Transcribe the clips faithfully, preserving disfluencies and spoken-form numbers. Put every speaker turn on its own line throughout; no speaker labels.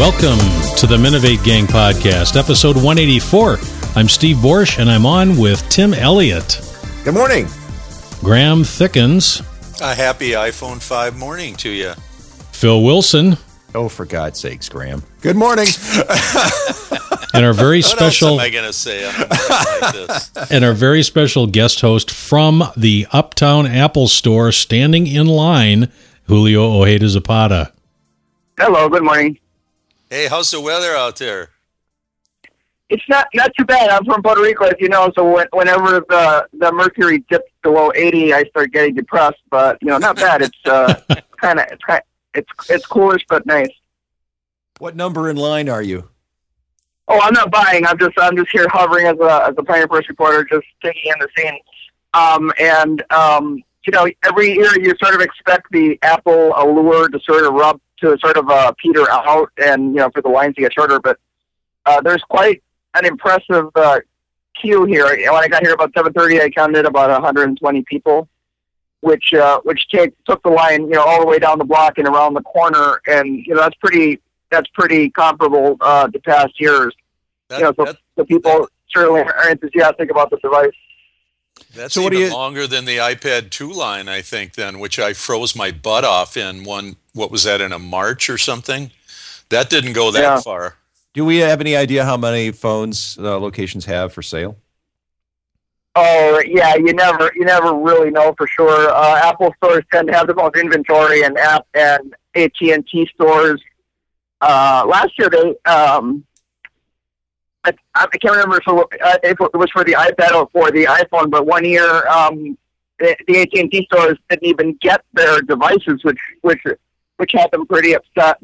Welcome to the Minovate Gang Podcast, episode one eighty-four. I'm Steve Borsch, and I'm on with Tim Elliott.
Good morning.
Graham Thickens.
A happy iPhone five morning to you.
Phil Wilson.
Oh, for God's sakes, Graham. Good morning.
And our very
what
special
else am I going to say on a morning like this?
and our very special guest host from the Uptown Apple Store, standing in line, Julio Ojeda Zapata.
Hello, good morning.
Hey, how's the weather out there?
It's not not too bad. I'm from Puerto Rico, as you know, so when, whenever the, the mercury dips below eighty, I start getting depressed. But you know, not bad. It's uh, kind of it's kind it's it's coolish but nice.
What number in line are you?
Oh, I'm not buying. I'm just I'm just here hovering as a as a Pioneer Press reporter, just taking in the scene. Um, and um, you know, every year you sort of expect the Apple allure to sort of rub to sort of uh, peter out, and you know, for the lines to get shorter. But uh, there's quite an impressive uh, queue here. When I got here about seven thirty, I counted about one hundred twenty people, which uh, which take, took the line, you know, all the way down the block and around the corner, and you know, that's pretty that's pretty comparable uh, to past years.
That,
you know, so
that,
the people
that,
certainly are enthusiastic about the device.
That's
so what
even
do you,
longer than the iPad two line, I think, then, which I froze my butt off in one. What was that, in a March or something? That didn't go that
Yeah.
far.
do we have any idea how many phones uh, locations have for sale?
Oh yeah, you never you never really know for sure. Uh, Apple stores tend to have the most inventory, and app and A T and T stores. Uh, last year they, um, I, I can't remember if it, uh, if it was for the iPad or for the iPhone, but one year um, the, the A T and T stores didn't even get their devices, which which which had them pretty upset.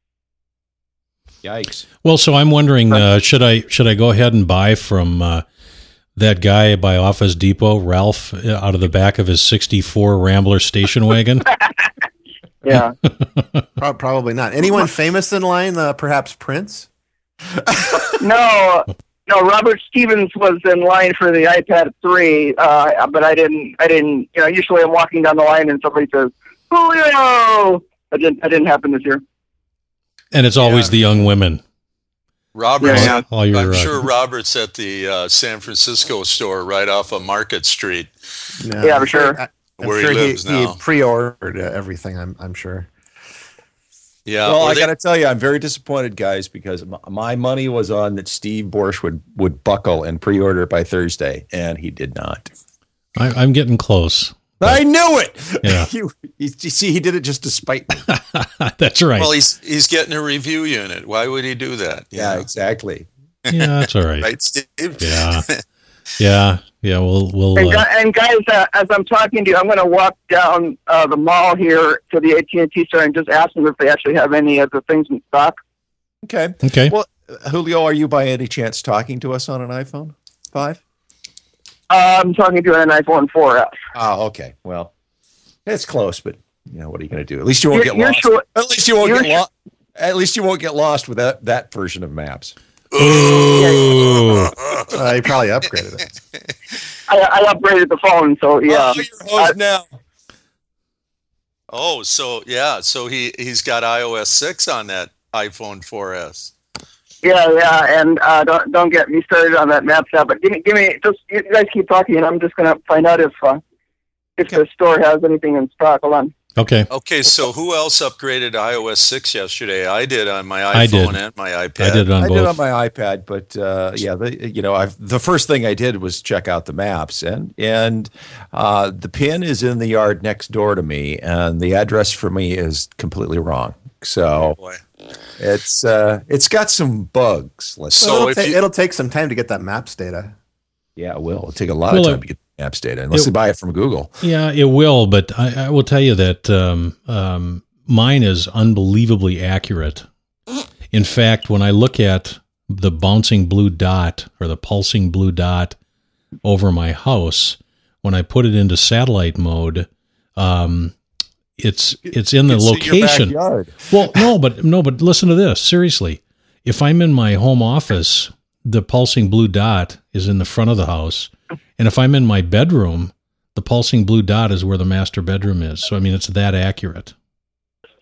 Yikes.
Well, so I'm wondering, uh, should I should I go ahead and buy from uh, that guy by Office Depot, Ralph, uh, out of the back of his sixty-four Rambler station wagon?
Yeah.
Pro- Probably not. Anyone famous in line? Uh, perhaps Prince?
No, no. Robert Stevens was in line for the iPad three, uh, but I didn't. I didn't. You know, usually I'm walking down the line and somebody says, "Julio." That didn't. That didn't happen this year.
And it's always
Yeah.
the young women.
Robert's,
Yeah,
All your,
I'm
uh,
sure Robert's at the uh, San Francisco store right off of Market Street.
No,
Yeah, for sure.
I, I'm
Where he
sure
lives
he,
now.
He pre-ordered uh, everything. I'm, I'm sure.
Yeah.
well,
or
I
they-
got to tell you, I'm very disappointed, guys, because m- my money was on that Steve Borsch would, would buckle and pre-order it by Thursday, and he did not.
I, I'm getting close.
I knew it.
Yeah.
you, you, you see, he did it just to spite me.
That's right.
well, he's he's getting a review unit. Why would he do that? You
Yeah,
know?
exactly.
Yeah, that's all right.
Right, Steve?
Yeah. Yeah. Yeah. We'll, we'll,
And,
uh,
gu- and guys, uh, as I'm talking to you, I'm going to walk down uh, the mall here to the A T and T store and just ask them if they actually have any of the things in stock.
Okay.
okay.
Well, uh, Julio, are you by any chance talking to us on an iPhone five?
Uh, I'm talking to an iPhone four S.
Oh, okay. Well, it's close, but you know, what are you going to do? At least you won't
You're-
get
you're
lost.
sure-
At least you won't
you're
get lost. At least you won't get lost with that, that version of Maps.
Ooh.
Uh, he probably upgraded it.
I, I upgraded the phone, so yeah.
Oh, you're hosed now.
Oh, so yeah, so he he's got i O S six on that iPhone four S.
Yeah, yeah, and uh, don't don't get me started on that Maps app. But give me, give me, just you guys keep talking, and I'm just gonna find out if uh, if the store has anything in stock. Hold on.
Okay.
Okay, so who else upgraded to i O S six yesterday? I did on my
I did.
iPhone and my iPad.
I did it on
I
both.
did on my iPad, but uh, yeah, the, you know, I've, the first thing I did was check out the maps, and and uh, the pin is in the yard next door to me, and the address for me is completely wrong. So
Boy.
it's uh, it's got some bugs. Let's
So
it'll,
if
ta-
you-
it'll take some time to get that maps data.
yeah, it will. It'll take a lot
Well,
of time
it-
to get the maps data, unless
it-
they buy it from Google.
Yeah, it will, but I, I will tell you that um, um, mine is unbelievably accurate. In fact, when I look at the bouncing blue dot or the pulsing blue dot over my house, when I put it into satellite mode, um, it's it's in the
It's in your
location.
backyard.
Well, no, but no, but listen to this. Seriously, if I'm in my home office, the pulsing blue dot is in the front of the house, and if I'm in my bedroom, the pulsing blue dot is where the master bedroom is. So I mean, it's that accurate.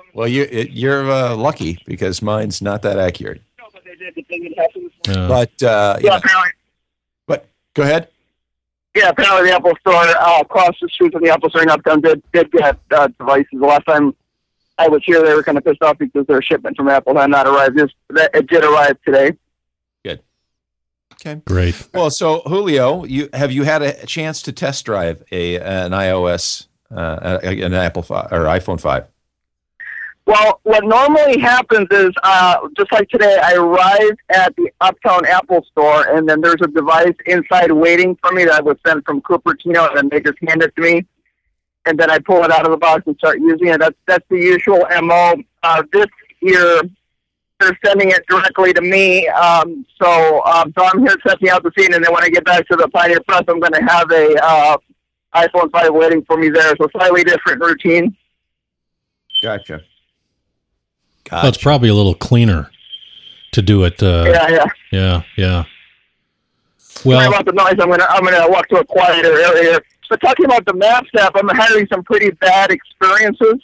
Well, you it, you're uh, lucky because mine's not that accurate.
No, but they did. The thing that happens.
Uh,
But uh,
Yeah,
yeah,
apparently.
but go ahead.
Yeah, apparently the Apple Store uh, across the street from the Apple Store in Uptown did did get uh, devices. The last time I was here, they were kind of pissed off because their shipment from Apple had not arrived. This that it did arrive today.
Good. Okay.
great.
Well, so Julio, you have you had a chance to test drive a an iOS, uh, an Apple five or iPhone five?
Well, what normally happens is, uh, just like today, I arrived at the Uptown Apple Store, and then there's a device inside waiting for me that was sent from Cupertino, and then they just hand it to me, and then I pull it out of the box and start using it. That's that's the usual M O. Uh, this year, they're sending it directly to me, um, so um, so I'm here testing out the scene, and then when I get back to the Pioneer Press, I'm going to have a uh, iPhone five waiting for me there. So slightly different routine.
Gotcha.
Well, it's probably a little cleaner to do it. Uh,
Yeah, yeah.
yeah, yeah.
Sorry
Well,
about the noise. I'm gonna I'm gonna walk to a quieter area. But talking about the Maps app, I'm having some pretty bad experiences.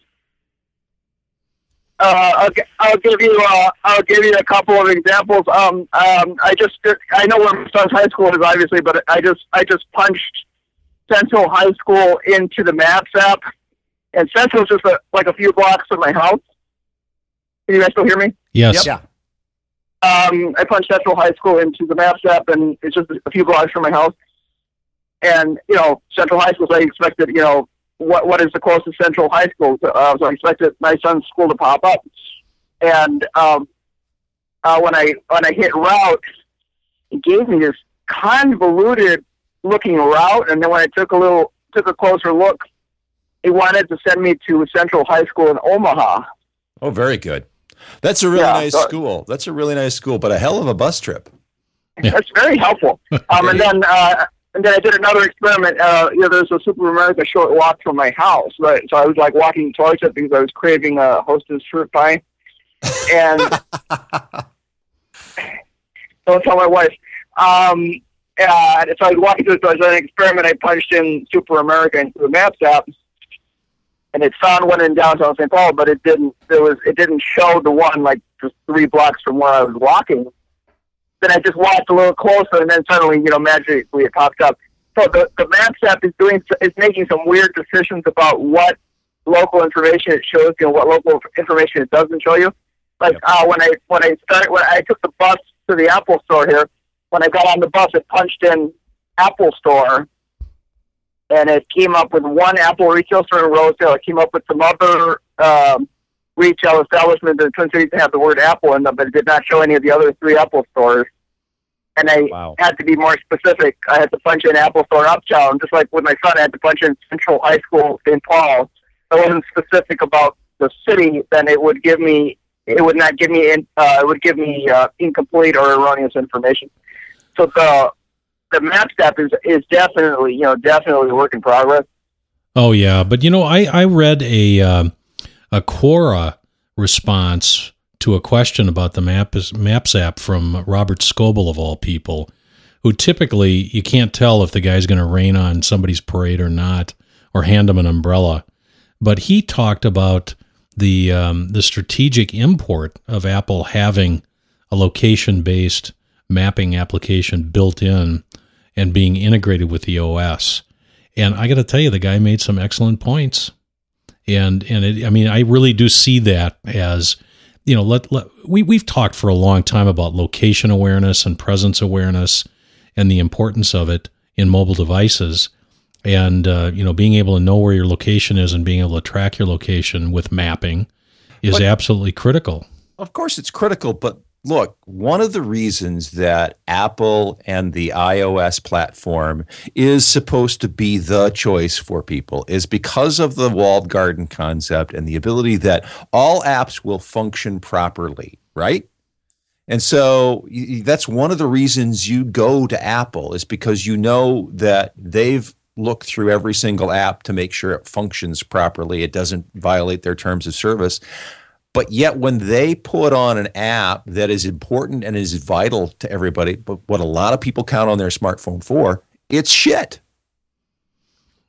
Uh, I'll, gi- I'll give you uh, I'll give you a couple of examples. Um, um, I just I know where my son's high school is, obviously, but I just I just punched Central High School into the Maps app, and Central's just a, like a few blocks from my house. Can you guys still hear me?
yes.
Yeah.
Um, I punched Central High School into the Maps app, and it's just a few blocks from my house. And, you know, Central High School, so I expected, you know, what what is the closest Central High School? Uh, so I expected my son's school to pop up. And um, uh, when I when I hit route, it gave me this convoluted looking route. And then when I took a little took a closer look, it wanted to send me to Central High School in Omaha.
Oh, very good. That's a really
Yeah,
nice
so-
school. That's a really nice school, but a hell of a bus trip.
Yeah.
That's very helpful. Um, and then uh, and then I did another experiment. Uh, you know, there's a Super America short walk from my house, right? So I was like walking towards it because I was craving a Hostess fruit pie. And don't tell my wife. Um, uh, so I was walking through. So as an experiment, I punched in Super America into the Maps app, and it found one in downtown Saint Paul, but it didn't. There was it didn't show the one like just three blocks from where I was walking. Then I just walked a little closer, and then suddenly, you know, magically it popped up. So the the Maps app is doing is making some weird decisions about what local information it shows you, and what local information it doesn't show you. Like uh, when I when I started when I took the bus to the Apple Store here, when I got on the bus, it punched in Apple Store, and it came up with one Apple retail store in Rosedale. It came up with some other um, retail establishments in Twin Cities that have the word Apple in them, but it did not show any of the other three Apple stores. And I
Wow.
had to be more specific. I had to punch in Apple Store Uptown, just like with my son, I had to punch in Central High School Saint Paul. If I wasn't specific about the city, then it would give me, it would not give me, in, uh, it would give me uh, incomplete or erroneous information. So the the Maps app is is definitely, you know, definitely a work in progress.
Oh yeah, but you know, I I read a um, a Quora response to a question about the Maps Maps app from Robert Scoble of all people, who typically you can't tell if the guy's going to rain on somebody's parade or not, or hand them an umbrella. But he talked about the um, the strategic import of Apple having a location-based mapping application built in and being integrated with the O S. And I got to tell you, the guy made some excellent points. And and it, I mean, I really do see that as, you know, let, let we we've talked for a long time about location awareness and presence awareness and the importance of it in mobile devices. And, uh, you know, being able to know where your location is and being able to track your location with mapping is
But-
absolutely critical.
Of course, it's critical, but look, one of the reasons that Apple and the iOS platform is supposed to be the choice for people is because of the walled garden concept and the ability that all apps will function properly, right? And so y- that's one of the reasons you go to Apple is because you know that they've looked through every single app to make sure it functions properly. It doesn't violate their terms of service. But yet when they put on an app that is important and is vital to everybody, but what a lot of people count on their smartphone for, it's shit.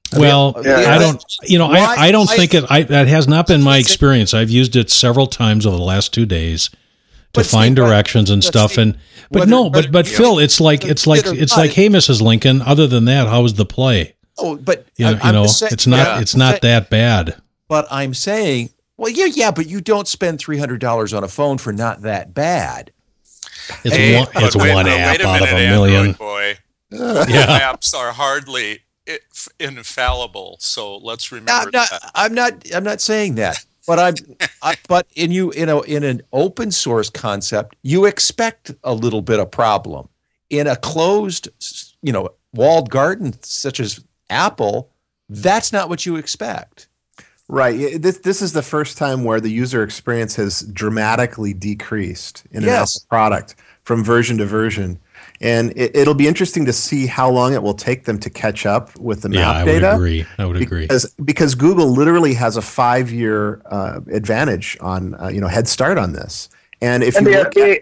Well,
Yeah.
I don't, you know,
Why-
I, I don't
I-
think it, I, that has not been my experience. I've used it several times over the last two days to
But
find
Steve, but-
directions and
but
stuff.
Steve,
And, but
whether-
no,
whether-
but, but
you know,
Phil, it's like, it's like,
whether or
it's
not-
like, hey, Missus Lincoln, other than that, how's the play?
Oh, but
You know,
I-
you
I'm
know
just saying-
it's not,
yeah.
it's not that bad.
But I'm saying, well, yeah, yeah, but you don't spend three hundred dollars on a phone for not that bad.
It's
Hey,
one,
but
it's
wait-
one
but
app
wait a
out of a
minute,
million.
Android boy. Google
Yeah.
Maps are hardly i- infallible, so let's
No,
remember
no,
that.
I'm not. I'm not saying that. But I'm. I, but in you, you know, in an open source concept, you expect a little bit of problem. In a closed, you know, walled garden such as Apple, that's not what you expect.
Right. Yeah, This this is the first time where the user experience has dramatically decreased in an
Yes.
Apple product from version to version. And it, it'll be interesting to see how long it will take them to catch up with the
Yeah,
map
I would
data.
agree. I would agree.
Because, because Google literally has a five-year uh, advantage on, uh, you know, head start on this. And if
And
you
the,
look at,
the,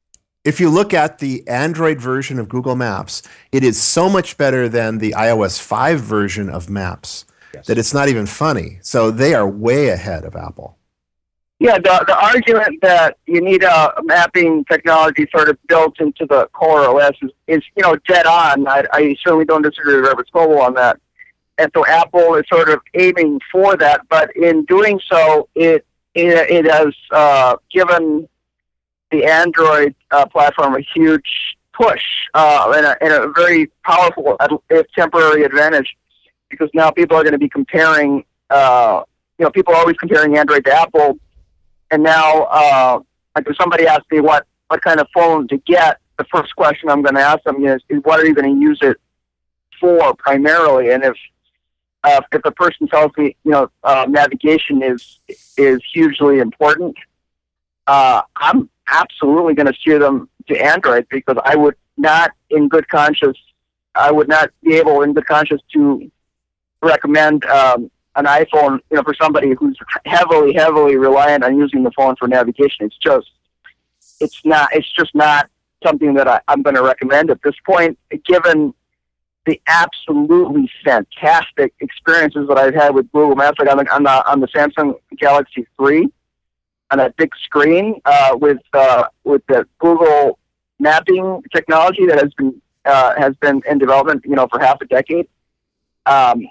if you look at the Android version of Google Maps, it is so much better than the i O S five version of Maps that it's not even funny. So they are way ahead of Apple.
yeah, the, the argument that you need a mapping technology sort of built into the core O S is, is you know, dead on. I, I certainly don't disagree with Robert Scoble on that. And so Apple is sort of aiming for that, but in doing so, it it, it has uh, given the Android uh, platform a huge push uh, and, a, and a very powerful, if temporary, advantage, because now people are going to be comparing. Uh, you know, people are always comparing Android to Apple. And now, uh, like if somebody asks me what, what kind of phone to get, the first question I'm going to ask them is, is what are you going to use it for primarily? And if uh, if the person tells me, you know, uh, navigation is is hugely important, uh, I'm absolutely going to steer them to Android, because I would not, in good conscience, I would not be able, in good conscience, to recommend um, an iPhone, you know, for somebody who's heavily, heavily reliant on using the phone for navigation. It's just, it's not, it's just not something that I, I'm going to recommend at this point, given the absolutely fantastic experiences that I've had with Google Maps, like on the on the, on the Samsung Galaxy three, on that big screen uh, with uh, with the Google mapping technology that has been uh, has been in development, you know, for half a decade. Um,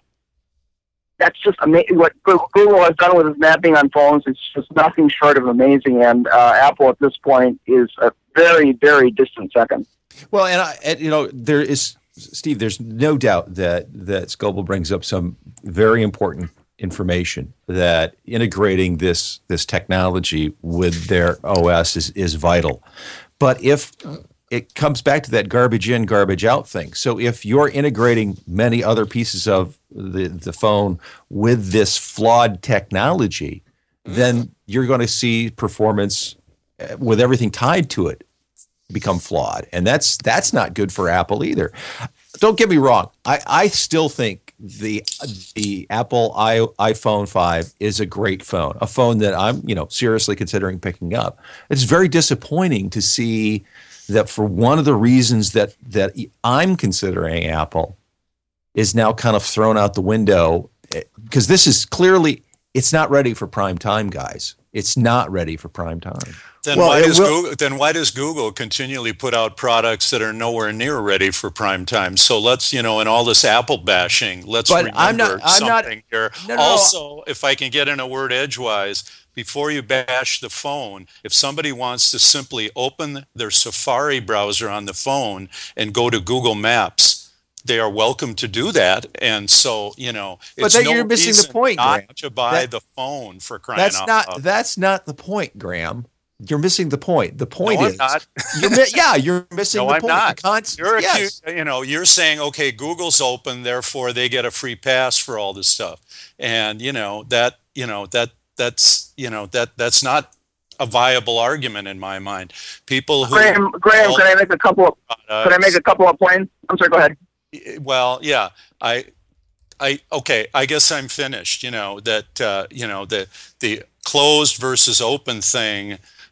that's just amazing. What Google has done with its mapping on phones is just nothing short of amazing. And uh, Apple at this point is a very, very distant second.
Well, and, I, and you know, there is, Steve, there's no doubt that that Scoble brings up some very important information, that integrating this this technology with their O S is, is vital. But if it comes back to that garbage in, garbage out thing. So if you're integrating many other pieces of the, the phone with this flawed technology, then you're going to see performance uh, with everything tied to it become flawed. And that's that's not good for Apple either. Don't get me wrong. I, I still think the the Apple I, iPhone five is a great phone, a phone that I'm, you know, seriously considering picking up. It's very disappointing to see that for one of the reasons that that I'm considering Apple is now kind of thrown out the window, because this is clearly, it's not ready for prime time, guys. It's not ready for prime time.
Then
Well,
why
it
does
will-
Google, then why does Google continually put out products that are nowhere near ready for prime time? So let's, you know, in all this Apple bashing, let's
But
remember
I'm not- I'm not-
something here.
No, no, no.
Also, if I can get in a word edgewise, before you bash the phone, if somebody wants to simply open their Safari browser on the phone and go to Google Maps, they are welcome to do that. And so, you know,
But
it's
then
no
you're missing the
reason
point,
not
Grant.
to buy
That-
the phone for crying
That's
out
not
loud.
that's not the point, Graham. You're missing the point. The point
No, I'm
is,
not.
you're mi- yeah, you're missing
No,
the
I'm
point.
not.
The con-
You're
yes.
accu- you know, you're saying, okay, Google's open, therefore they get a free pass for all this stuff, and you know that, you know that that's you know that that's not a viable argument in my mind. People who
Graham, Graham, can I make a couple of can I make a couple of points? I'm sorry. Go ahead.
well, yeah, I, I, okay, I guess I'm finished. You know that uh, you know the the closed versus open thing.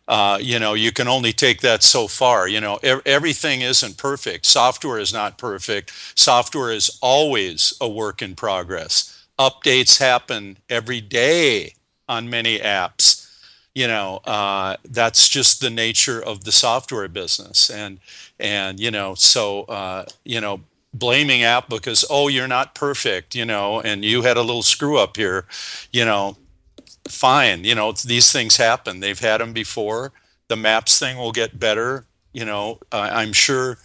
uh, you know, you can only take that so far. You know, e- everything isn't perfect. Software is not perfect. Software is always a work in progress. Updates happen every day on many apps. You know, uh, that's just the nature of the software business. And, and you know, so, uh, you know, blaming Apple because, oh, you're not perfect, you know, and you had a little screw up here, you know, fine. You know, these things happen. They've had them before. The Maps thing will get better, you know, uh, I'm sure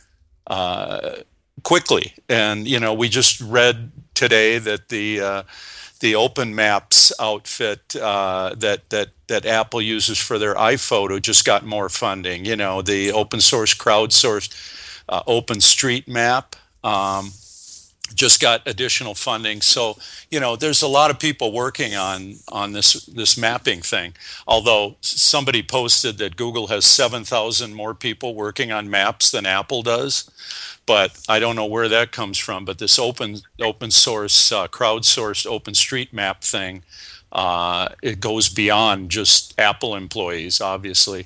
uh, quickly. And, you know, we just read today that the uh, the Open Maps outfit uh, that that that Apple uses for their iPhoto just got more funding. You know, the open source, crowdsourced uh, OpenStreetMap um, just got additional funding. So, you know, there's a lot of people working on on this this mapping thing. Although somebody posted that Google has seven thousand more people working on maps than Apple does. But I don't know where that comes from. But this open open source, uh, crowdsourced OpenStreetMap thing, uh, it goes beyond just Apple employees, obviously.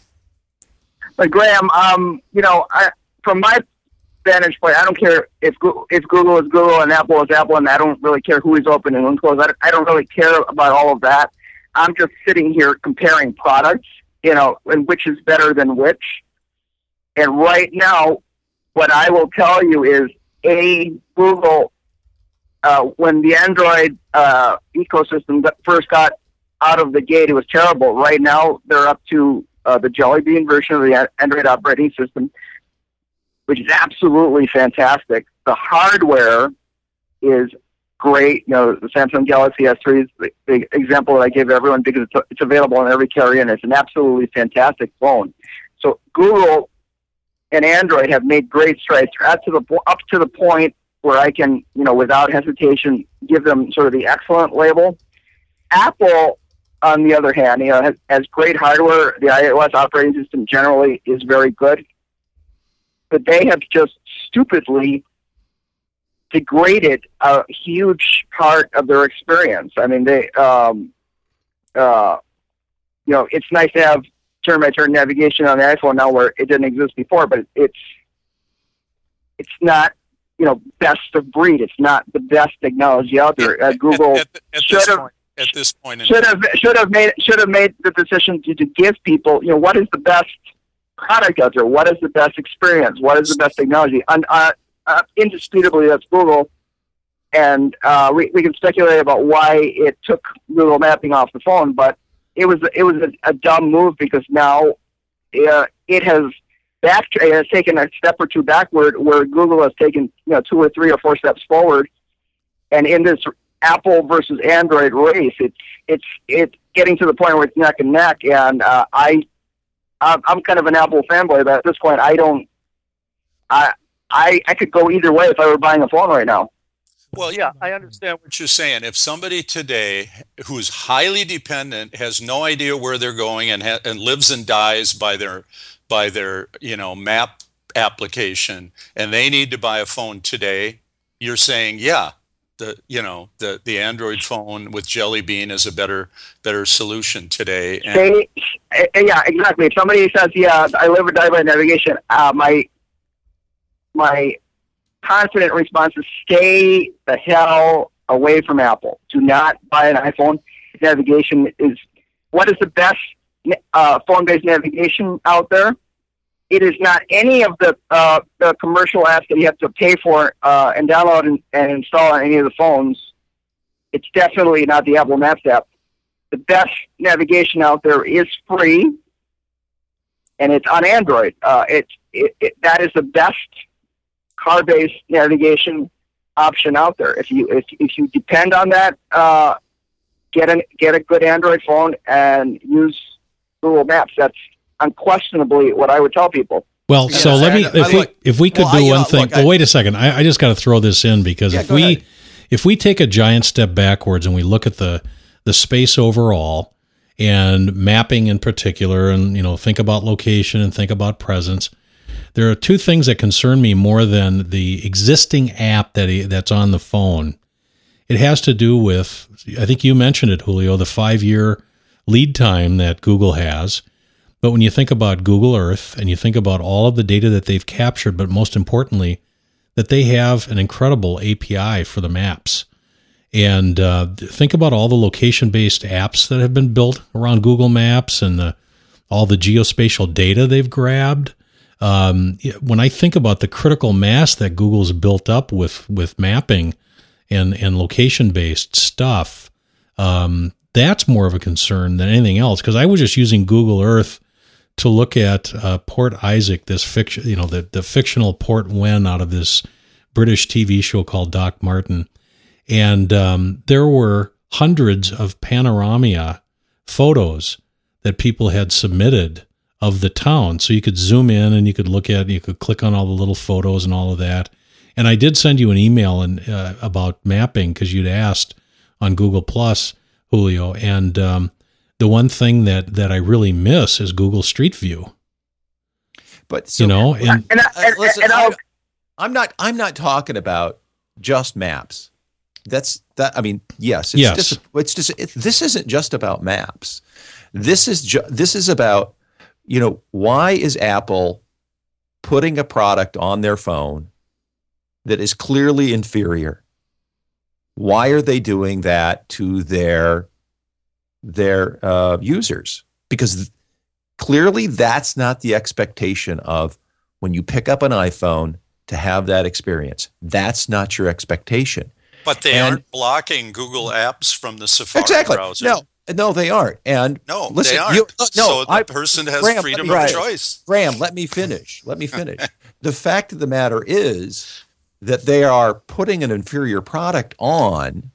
But Graham, um, you know, I, from my vantage point, I don't care if Google, if Google is Google and Apple is Apple, and I don't really care who is open and who's closed. I don't, I don't really care about all of that. I'm just sitting here comparing products, you know, and which is better than which. And right now, what I will tell you is, A, Google, uh, when the Android uh, ecosystem first got out of the gate, it was terrible. Right now, they're up to uh, the Jelly Bean version of the Android operating system, which is absolutely fantastic. The hardware is great. You know, the Samsung Galaxy S three is the, the example that I give everyone because it's, it's available on every carrier, and it's an absolutely fantastic phone. So Google and Android have made great strides up to the up to the point where I can, you know, without hesitation, give them sort of the excellent label. Apple, on the other hand, you know, has, has great hardware. The iOS operating system generally is very good, but they have just stupidly degraded a huge part of their experience. I mean, they, um, uh, you know, it's nice to have turn-by-turn navigation on the iPhone now where it didn't exist before, but it's it's not, you know, best of breed. It's not the best technology out there. Uh, Google
at, at, at
should have
point, at this point in
should have should have made should have made the decision to, to give people, you know, what is the best product out there? What is the best experience? What is the best technology? And uh, uh, indisputably, that's Google. And uh, we we can speculate about why it took Google Mapping off the phone, but It was it was a, a dumb move because now uh, it has back it has taken a step or two backward, where Google has taken, you know, two or three or four steps forward. And in this Apple versus Android race, it's it's it's getting to the point where it's neck and neck. And uh, I I'm kind of an Apple fanboy, but at this point, I don't I I I could go either way if I were buying a phone right now.
Well, yeah, I understand what you're saying. If somebody today who's highly dependent, has no idea where they're going, and ha- and lives and dies by their by their you know map application, and they need to buy a phone today, you're saying, yeah, the you know the, the Android phone with Jelly Bean is a better better solution today. And
they, yeah, exactly. If somebody says, yeah, I live or die by navigation, uh, my my confident response is stay the hell away from Apple. Do not buy an iPhone. Navigation is, what is the best uh, phone-based navigation out there? It is not any of the uh, the commercial apps that you have to pay for uh, and download and, and install on any of the phones. It's definitely not the Apple Maps app. The best navigation out there is free, and it's on Android. Uh, it, it, it that is the best car-based navigation option out there. If you if if you depend on that, uh, get a get a good Android phone and use Google Maps. That's unquestionably what I would tell people.
Well,
Yeah,
so let me
I-
if
I
we
like-
if we could
well,
do
I, you
one
know,
thing.
look, I-
well, wait a second. I, I just got to throw this in because
Yeah,
if
go
we
ahead.
if we take a giant step backwards and we look at the the space overall and mapping in particular, and you know think about location and think about presence, there are two things that concern me more than the existing app that he, that's on the phone. It has to do with, I think you mentioned it, Julio, the five-year lead time that Google has. But when you think about Google Earth and you think about all of the data that they've captured, but most importantly, that they have an incredible A P I for the maps. And uh, think about all the location-based apps that have been built around Google Maps and the, all the geospatial data they've grabbed. Um, when I think about the critical mass that Google's built up with with mapping and, and location-based stuff, um, that's more of a concern than anything else. Because I was just using Google Earth to look at uh, Port Isaac, this fiction, you know, the, the fictional Port Wen out of this British T V show called Doc Martin. And um, there were hundreds of Panoramia photos that people had submitted of the town. So you could zoom in and you could look at, you could click on all the little photos and all of that. And I did send you an email and uh, about mapping because you'd asked on Google Plus, Julio. And um, the one thing that, that I really miss is Google Street View.
But so,
you know, and,
and, I, and,
listen,
and I'll,
I'm not. I'm not talking about just maps. That's that. I mean, yes, it's
Yes.
just. It's just. It, this isn't just about maps. This is. Ju- this is about. You know, why is Apple putting a product on their phone that is clearly inferior? Why are they doing that to their their uh, users? Because th- clearly, that's not the expectation of when you pick up an iPhone to have that experience. That's not your expectation.
But they
And-
aren't blocking Google apps from the Safari
Exactly.
browser.
No, no, they aren't. And
No,
listen,
they aren't.
you- uh, no,
so the
I-
person has
Graham,
freedom
let me-
of
right.
choice.
Graham, let me finish. Let me finish. The fact of the matter is that they are putting an inferior product on.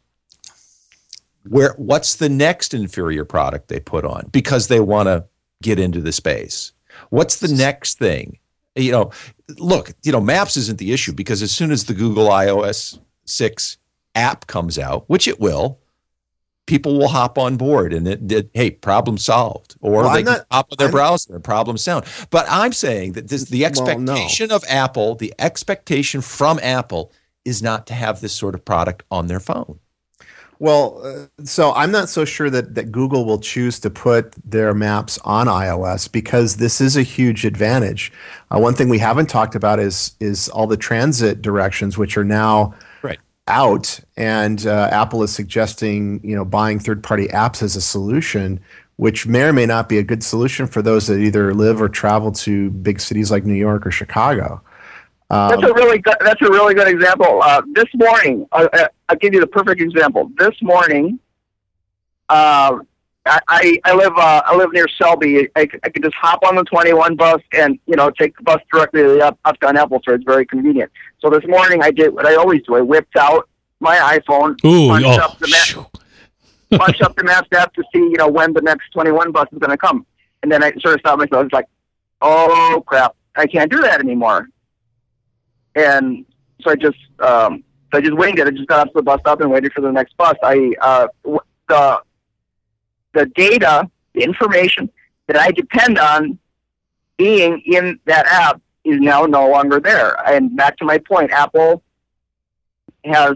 Where what's the next inferior product they put on? Because they want to get into the space. What's the next thing? You know, look, you know, Maps isn't the issue because as soon as the Google i O S six app comes out, which it will, people will hop on board and it, it hey, problem solved. Or
Well,
they
I'm
can
not-
hop on their
I'm-
browser and problem sound. But I'm saying that this, the
Well, no.
expectation of Apple, the expectation from Apple is not to have this sort of product on their phone.
Well, uh, so I'm not so sure that, that Google will choose to put their maps on iOS because this is a huge advantage. Uh, one thing we haven't talked about is is all the transit directions, which are now
Right.
out, and uh, Apple is suggesting you know buying third-party apps as a solution, which may or may not be a good solution for those that either live or travel to big cities like New York or Chicago.
That's a really good. That's a really good example. Uh, this morning, uh, uh, I'll give you the perfect example. This morning, uh, I, I I live uh, I live near Selby. I, I could just hop on the twenty-one bus and you know take the bus directly to the up, uptown Apple Store. It's very convenient. So this morning, I did what I always do. I whipped out my iPhone,
ooh,
punched
oh,
up the map,
phew.
punched up the Maps app to see you know when the next twenty-one bus is going to come, and then I sort of stopped myself. It's like, oh crap, I can't do that anymore. And so I just, um, so I just waited. I just got up to the bus stop and waited for the next bus. I, uh, w- the, the data, the information that I depend on being in that app is now no longer there. And back to my point, Apple has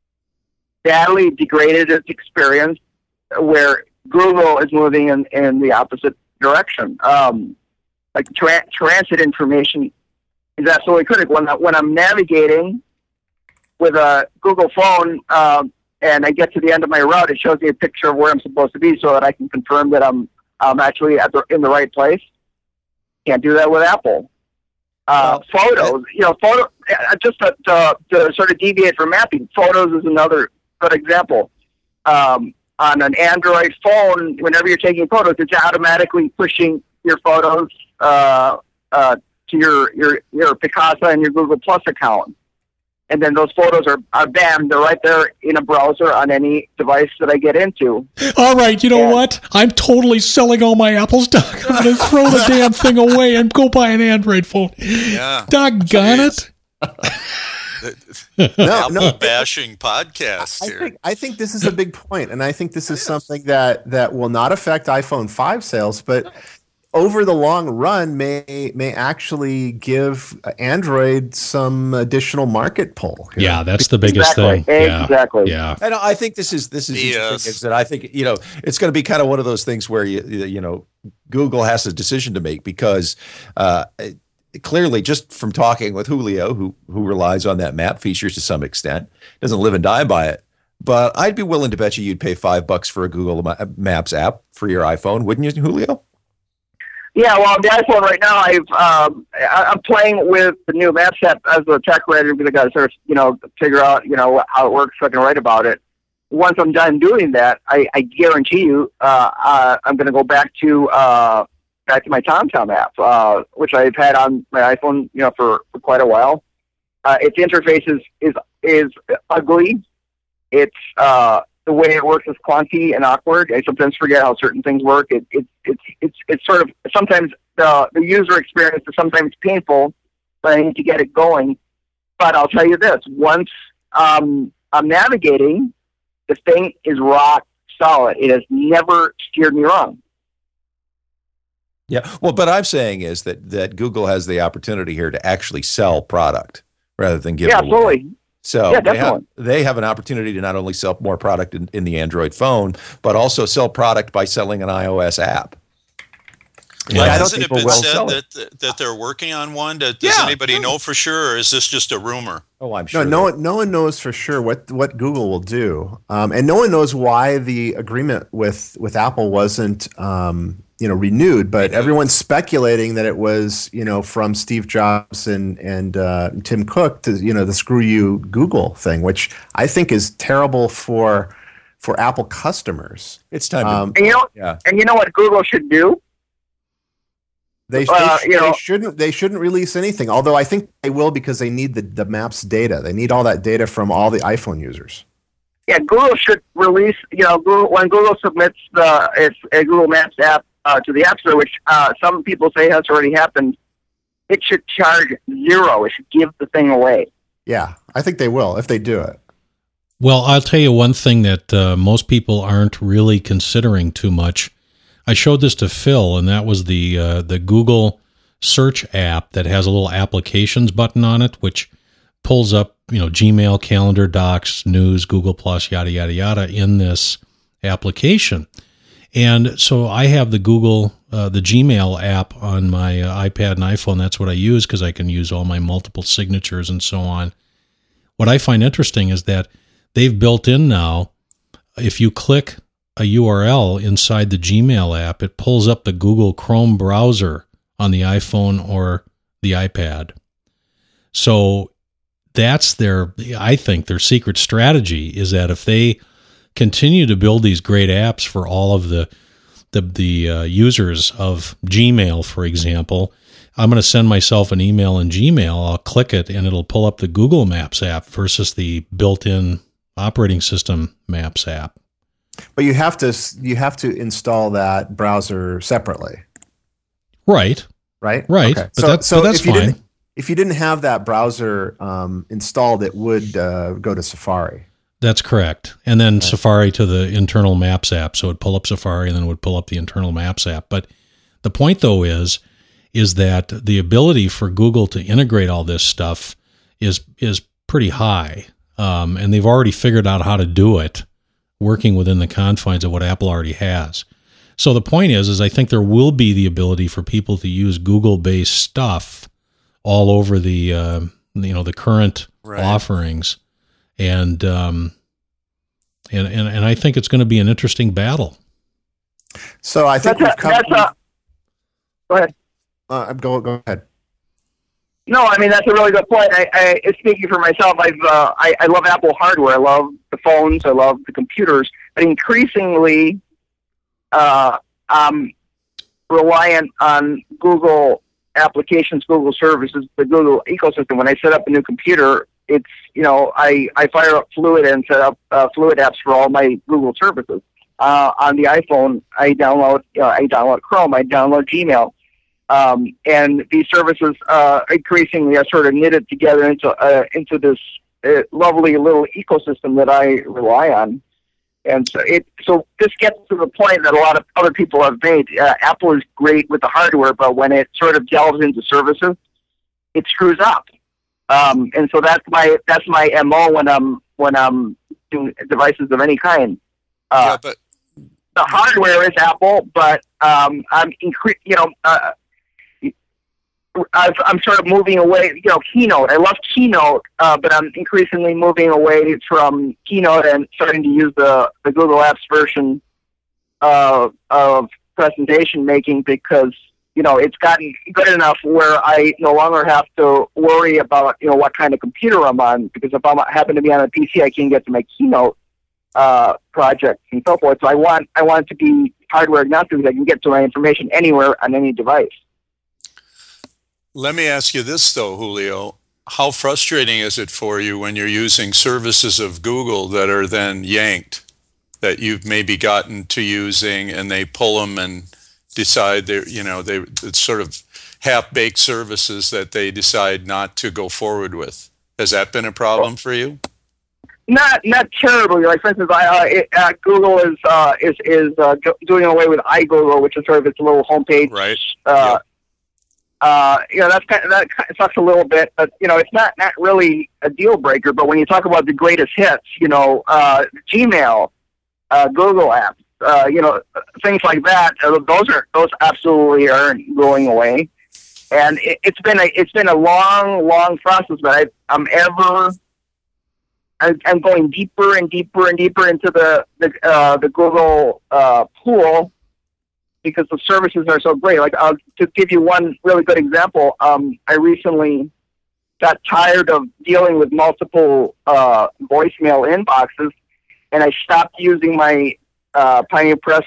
badly degraded its experience where Google is moving in, in the opposite direction. Um, like tra- transit information is absolutely critical. When, I, when I'm navigating with a Google phone um, and I get to the end of my route, it shows me a picture of where I'm supposed to be so that I can confirm that I'm I'm actually at the, in the right place. Can't do that with Apple. Uh,
Well,
photos, you know, photo. uh, Just to, to, to sort of deviate from mapping, photos is another good example. Um, on an Android phone, whenever you're taking photos, it's automatically pushing your photos uh, uh, to your, your, your Picasa and your Google Plus account. And then those photos are, are bam, they're right there in a browser on any device that I get into.
All right, you know
Yeah.
what? I'm totally selling all my Apple stock. I'm going to throw the damn thing away and go buy an Android phone.
Yeah.
Doggone it.
No,
Apple
no.
bashing podcast
I
here.
think I think this is a big point, and I think this is something that that will not affect iPhone five sales, but over the long run may may actually give Android some additional market pull. here.
Yeah, that's the biggest
Exactly.
thing. Yeah.
Exactly.
Yeah.
And I think this is this is
Yes.
interesting. Is that I think you know it's going to be kind of one of those things where you you know Google has a decision to make because uh, clearly, just from talking with Julio, who who relies on that map features to some extent, doesn't live and die by it. But I'd be willing to bet you you'd pay five bucks for a Google Maps app for your iPhone, wouldn't you, Julio?
Yeah, well, on the iPhone right now, I've um, I, I'm playing with the new Maps app as a tech writer because I got to sort of you know figure out you know how it works so I can write about it. Once I'm done doing that, I, I guarantee you, uh, uh, I'm going to go back to uh, back to my TomTom app, uh, which I've had on my iPhone, you know, for, for quite a while. Uh, its interface is is, is ugly. It's uh, the way it works is clunky and awkward. I sometimes forget how certain things work. It, it, it's it's it's sort of sometimes the the user experience is sometimes painful, but I need to get it going. But I'll tell you this: once um, I'm navigating, the thing is rock solid. It has never steered me wrong.
Yeah. Well, but I'm saying is that that Google has the opportunity here to actually sell product rather than give
yeah,
it away.
Absolutely.
So
yeah,
they,
definitely.
have, they have an opportunity to not only sell more product in, in the Android phone, but also sell product by selling an iOS app.
Yeah,
I don't
hasn't
think
it been
will
said
sell
that,
it.
that they're working on one? Does yeah. anybody know for sure, or is this just a rumor?
Oh, I'm sure.
No, no one, no one knows for sure what, what Google will do, um, and no one knows why the agreement with, with Apple wasn't um, you know renewed. But everyone's speculating that it was you know from Steve Jobs and and uh, Tim Cook to you know the screw you Google thing, which I think is terrible for for Apple customers.
It's time. To,
um,
and you know,
yeah.
and you know what Google should do?
They,
Uh,
they,
you
they
know-
shouldn't. They shouldn't release anything. Although I think they will because they need the, the Maps data. They need all that data from all the iPhone users.
Yeah, Google should release. You know, Google, when Google submits the its a Google Maps app uh, to the App Store, which uh, some people say has already happened, it should charge zero. It should give the thing away.
Yeah, I think they will if they do it.
Well, I'll tell you one thing that uh, most people aren't really considering too much. I showed this to Phil, and that was the uh, the Google search app that has a little applications button on it, which pulls up, you know, Gmail, Calendar, Docs, News, Google Plus, yada yada yada in this application. And so I have the Google, uh, the Gmail app on my uh, iPad and iPhone. That's what I use because I can use all my multiple signatures and so on. What I find interesting is that they've built in now, if you click a U R L inside the Gmail app, it pulls up the Google Chrome browser on the iPhone or the iPad. So that's their, I think their secret strategy is that if they continue to build these great apps for all of the the, the uh, users of Gmail, for example, I'm going to send myself an email in Gmail, I'll click it, and it'll pull up the Google Maps app versus the built-in operating system Maps app.
But you have to you have to install that browser separately,
right?
Right,
right.
Okay.
But,
so,
that,
so
but that's
if you
fine.
Didn't, if you didn't have that browser um, installed, it would uh, go to Safari.
That's correct. And then right. Safari to the internal Maps app. So it'd pull up Safari and then it would pull up the internal Maps app. But the point, though, is is that the ability for Google to integrate all this stuff is is pretty high, um, and they've already figured out how to do it, working within the confines of what Apple already has. So the point is, is I think there will be the ability for people to use Google-based stuff all over the, uh, you know, the current right. offerings, and um, and and and I think it's going to be an interesting battle.
So I think
that's
we've
a,
come.
that's a, go ahead.
Uh, go go ahead.
No, I mean that's a really good point. I, I speaking for myself, I've uh, I, I love Apple hardware. I love the phones. I love the computers. But increasingly, uh, I'm reliant on Google applications, Google services, the Google ecosystem. When I set up a new computer, it's you know I, I fire up Fluid and set up uh, Fluid apps for all my Google services. Uh, on the iPhone, I download uh, I download Chrome. I download Gmail. Um, and these services uh, increasingly are sort of knitted together into uh, into this uh, lovely little ecosystem that I rely on. And so it so this gets to the point that a lot of other people have made. Uh, Apple is great with the hardware, but when it sort of delves into services, it screws up. Um, and so that's my that's my M O when I'm when I'm doing devices of any kind. Uh,
yeah, but
the hardware is Apple, but um, I'm incre- you know, uh, I've, I'm sort of moving away. You know, Keynote. I love Keynote, uh, but I'm increasingly moving away from Keynote and starting to use the the Google Apps version uh, of presentation making because you know it's gotten good enough where I no longer have to worry about you know what kind of computer I'm on because if I happen to be on a P C, I can get to my Keynote uh, projects and so forth. So I want I want it to be hardware agnostic because I can get to my information anywhere on any device.
Let me ask you this though, Julio. How frustrating is it for you when you're using services of Google that are then yanked, that you've maybe gotten to using and they pull them and decide they're, you know, they it's sort of half-baked services that they decide not to go forward with? Has that been a problem for you?
Not not terribly. Like for instance, I, uh, it, uh, Google is uh, is is uh, doing away with iGoogle, which is sort of its little homepage.
Right.
Uh,
yep.
Uh, you know, that's kind of, that sucks a little bit, but you know, it's not, not really a deal breaker. But when you talk about the greatest hits, you know, uh, Gmail, uh, Google Apps, uh, you know, things like that, uh, those are those absolutely aren't going away. And it, it's been a it's been a long, long process, but I, I'm ever I, I'm going deeper and deeper and deeper into the the uh, the Google uh, pool. Because the services are so great. Like, uh, to give you one really good example, um, I recently got tired of dealing with multiple uh, voicemail inboxes, and I stopped using my uh, Pioneer Press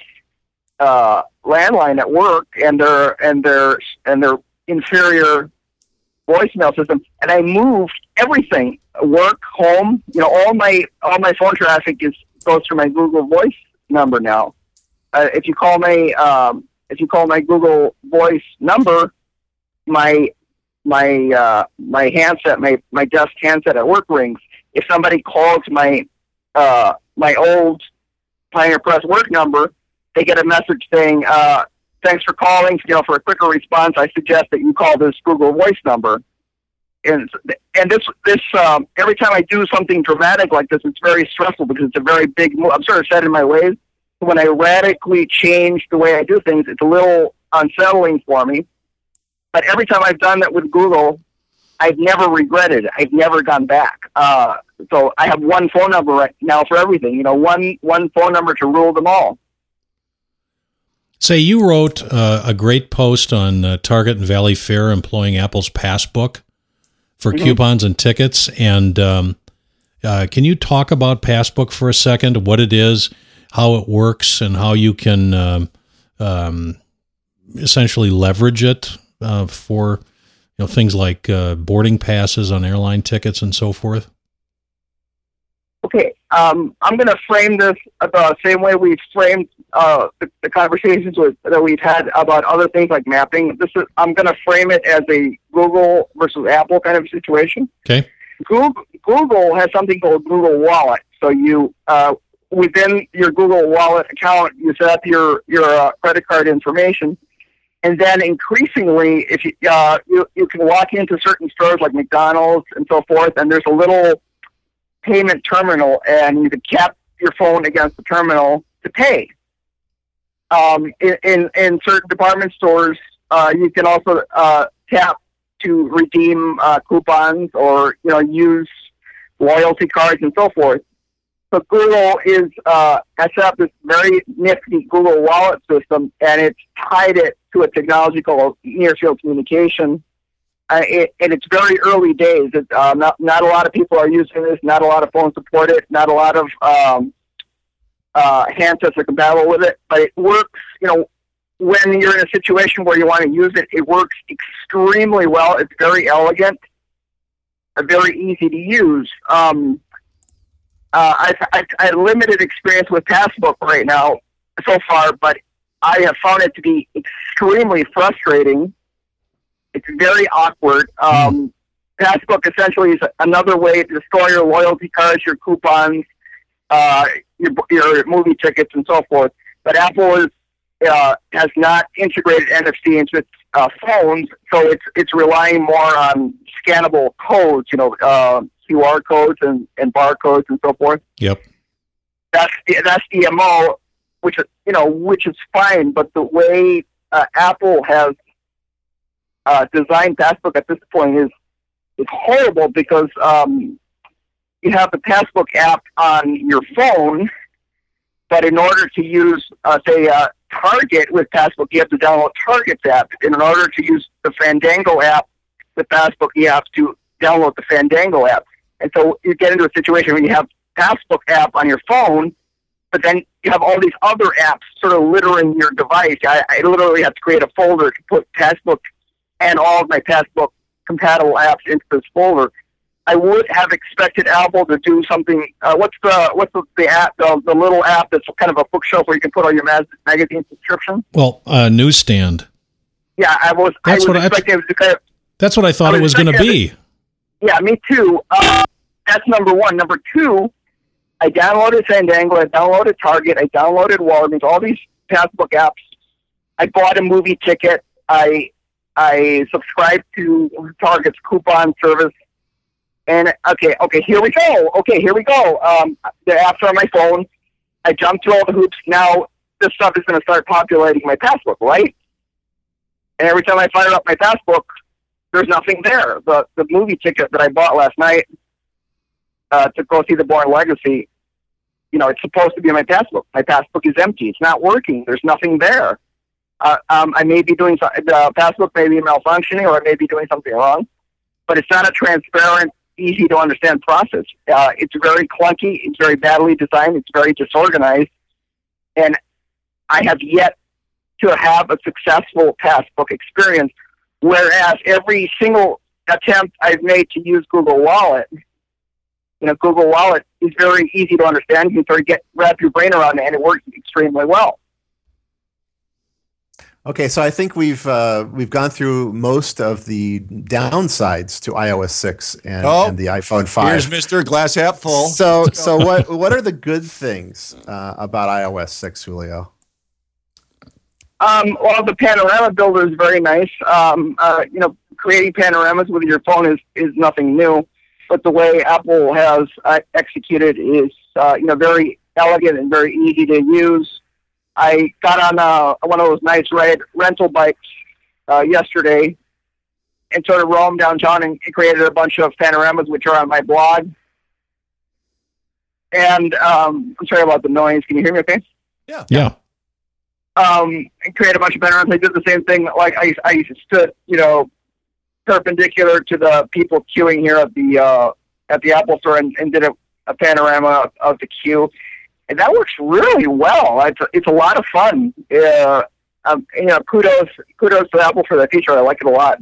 uh, landline at work and their and their and their inferior voicemail system, and I moved everything, work, home. You know, all my all my phone traffic is goes through my Google Voice number now. Uh, if you call my um, if you call my Google Voice number, my my uh, my handset, my, my desk handset at work rings. If somebody calls my uh, my old Pioneer Press work number, they get a message saying, uh, "Thanks for calling. You know, for a quicker response, I suggest that you call this Google Voice number." And and this this um, every time I do something dramatic like this, it's very stressful because it's a very big move. I'm sort of set in my ways. When I radically change the way I do things, it's a little unsettling for me. But every time I've done that with Google, I've never regretted it. I've never gone back. Uh, so I have one phone number right now for everything. You know, one one phone number to rule them all.
Say, you wrote uh, a great post on uh, Target and Valley Fair employing Apple's Passbook for mm-hmm. coupons and tickets. And um, uh, can you talk about Passbook for a second? What it is, how it works, and how you can um, um, essentially leverage it uh, for you know things like uh, boarding passes on airline tickets and so forth?
Okay, um, I'm going to frame this the same way we've framed uh, the, the conversations with, that we've had about other things like mapping. This is I'm going to frame it as a Google versus Apple kind of situation.
Okay.
Google, Google has something called Google Wallet. So you uh, within your Google Wallet account, you set up your your uh, credit card information, and then increasingly, if you, uh, you you can walk into certain stores like McDonald's and so forth, and there's a little payment terminal, and you can tap your phone against the terminal to pay. Um, in, in in certain department stores, uh, you can also uh, tap to redeem uh, coupons or you know use loyalty cards and so forth. So Google is uh, has set up this very nifty Google Wallet system, and it's tied it to a technology called near-field communication. Uh, it, and it's very early days. It, uh, not not a lot of people are using this. Not a lot of phones support it. Not a lot of um, uh, handsets are compatible with it. But it works. You know, when you're in a situation where you want to use it, it works extremely well. It's very elegant, uh, very easy to use. Um, Uh, I've, I've, I have limited experience with Passbook right now so far, but I have found it to be extremely frustrating. It's very awkward. Um, Passbook essentially is another way to store your loyalty cards, your coupons, uh, your, your movie tickets, and so forth. But Apple is, uh, has not integrated N F C into its uh, phones, so it's it's relying more on scannable codes, you know, uh, Q R codes and, and barcodes and so forth.
Yep.
That's the, that's the M O. which is, you know, which is fine. But the way uh, Apple has uh, designed Passbook at this point is is horrible because um, you have the Passbook app on your phone, but in order to use, uh, say, uh, Target with Passbook, you have to download Target's app. And in order to use the Fandango app with Passbook, you have to download the Fandango app. And so you get into a situation where you have Passbook app on your phone, but then you have all these other apps sort of littering your device. I, I literally have to create a folder to put Passbook and all of my Passbook compatible apps into this folder. I would have expected Apple to do something. Uh, what's the what's the, the app? The, the little app that's kind of a bookshelf where you can put all your mag- magazine subscriptions.
Well, uh, newsstand.
Yeah, I was.
That's
I was
what
expecting
I,
it to kind of,
That's what I thought
I
it was going to be.
Yeah, me too. Uh, that's number one. Number two, I downloaded Fandango. I downloaded Target. I downloaded Walgreens. All these Passbook apps. I bought a movie ticket. I I subscribed to Target's coupon service. And okay, okay, here we go. Okay, here we go. Um, the apps are on my phone. I jumped through all the hoops. Now this stuff is going to start populating my Passbook, right? And every time I fire up my Passbook, there's nothing there. The the movie ticket that I bought last night uh, to go see The Bourne Legacy, you know, it's supposed to be in my Passbook. My Passbook is empty. It's not working. There's nothing there. Uh, um, I may be doing something. The Passbook may be malfunctioning, or I may be doing something wrong. But it's not a transparent, easy to understand process. Uh, it's very clunky. It's very badly designed. It's very disorganized. And I have yet to have a successful Passbook experience, whereas every single attempt I've made to use Google Wallet, you know, Google Wallet is very easy to understand. You can sort of get, wrap your brain around it, and it works extremely well.
Okay, so I think we've uh, we've gone through most of the downsides to i O S six and,
Oh,
and the iPhone five.
Here's Mister Glass Half Full.
So, so what what are the good things uh, about i O S six, Julio?
Um, well, the panorama builder is very nice. Um, uh, you know, creating panoramas with your phone is, is nothing new, but the way Apple has uh, executed is, uh, you know, very elegant and very easy to use. I got on uh, one of those nice red rental bikes uh, yesterday and sort of roamed downtown and created a bunch of panoramas, which are on my blog. And um, I'm sorry about the noise. Can you hear me okay?
Yeah.
Yeah.
Um, and create a bunch of panoramas. I did the same thing. Like I, I stood, you know, perpendicular to the people queuing here at the uh, at the Apple Store and, and did a, a panorama of, of the queue, and that works really well. It's it's a lot of fun. Uh, um, you know, kudos kudos to Apple for that feature. I like it a lot.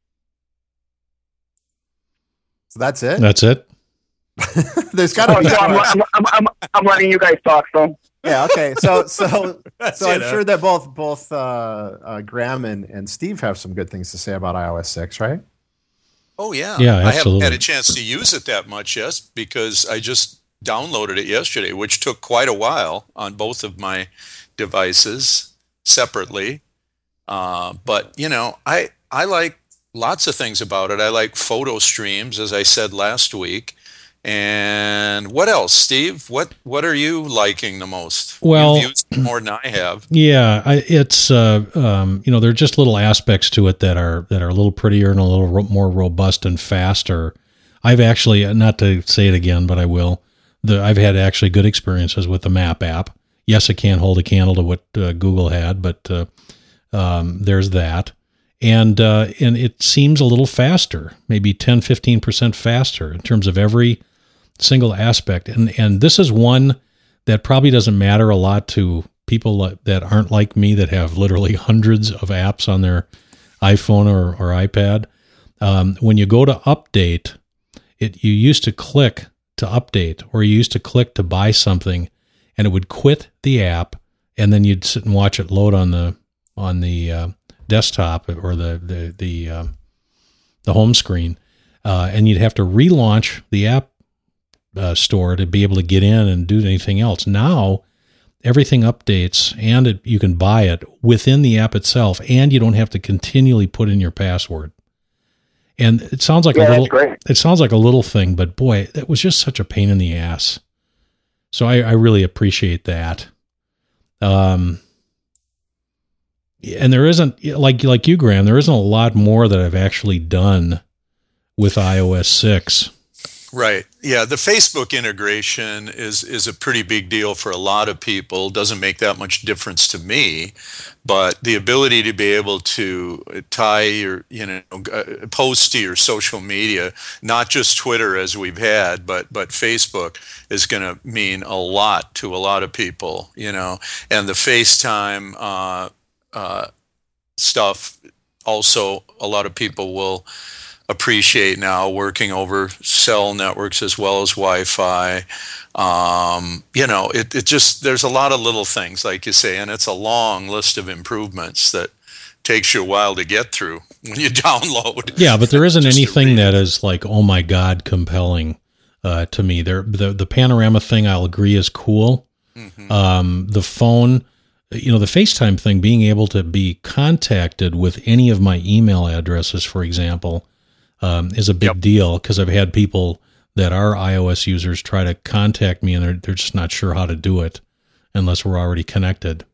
So that's it.
That's it.
There's got to
Oh,
be.
so I'm, I'm, I'm, I'm, I'm letting you guys talk. So
Yeah. Okay. So so
That's
so
it,
I'm
huh?
sure that both both uh, uh, Graham and, and Steve have some good things to say about i O S six, right?
Oh, yeah.
Yeah,
I haven't
absolutely.
had a chance to use it that much yet because I just downloaded it yesterday, which took quite a while on both of my devices separately. Uh, but, you know, I, I like lots of things about it. I like photo streams, as I said last week. And what else, Steve? What what are you liking the most?
Well-
You've used it more than I have.
Yeah, I, it's uh, um, you know, there are just little aspects to it that are that are a little prettier and a little ro- more robust and faster. I've actually, not to say it again, but I will. The I've had actually good experiences with the Map app. Yes, it can't hold a candle to what uh, Google had, but uh, um, there's that. And uh, and it seems a little faster, maybe ten, fifteen percent faster in terms of every single aspect. And and this is one that probably doesn't matter a lot to people that aren't like me that have literally hundreds of apps on their iPhone or, or iPad. Um, when you go to update, it you used to click to update, or you used to click to buy something, and it would quit the app, and then you'd sit and watch it load on the on the uh, desktop or the the the, uh, the home screen, uh, and you'd have to relaunch the app uh, store to be able to get in and do anything else. Now everything updates, and it, you can buy it within the app itself, and you don't have to continually put in your password. And it sounds like
Yeah,
a
that's
little
great.
it sounds like a little thing, but boy, that was just such a pain in the ass. So I, I really appreciate that. Um, and there isn't, like like you, Graham, there isn't a lot more that I've actually done with i O S six.
Right. Yeah, the Facebook integration is is a pretty big deal for a lot of people. Doesn't make that much difference to me, but the ability to be able to tie your, you know, uh, post to your social media, not just Twitter as we've had, but but Facebook is going to mean a lot to a lot of people, you know, and the FaceTime uh, uh, stuff also a lot of people will appreciate now, working over cell networks as well as Wi-Fi. Um, you know, it, it just, there's a lot of little things, like you say, and it's a long list of improvements that takes you a while to get through when you download.
Yeah, but there isn't anything that is like, oh my God, compelling uh, to me. There, the, the panorama thing, I'll agree, is cool. Mm-hmm. Um, the phone, you know, the FaceTime thing, being able to be contacted with any of my email addresses, for example, Um, is a big yep. deal, because I've had people that are iOS users try to contact me and they're they're just not sure how to do it unless we're already connected.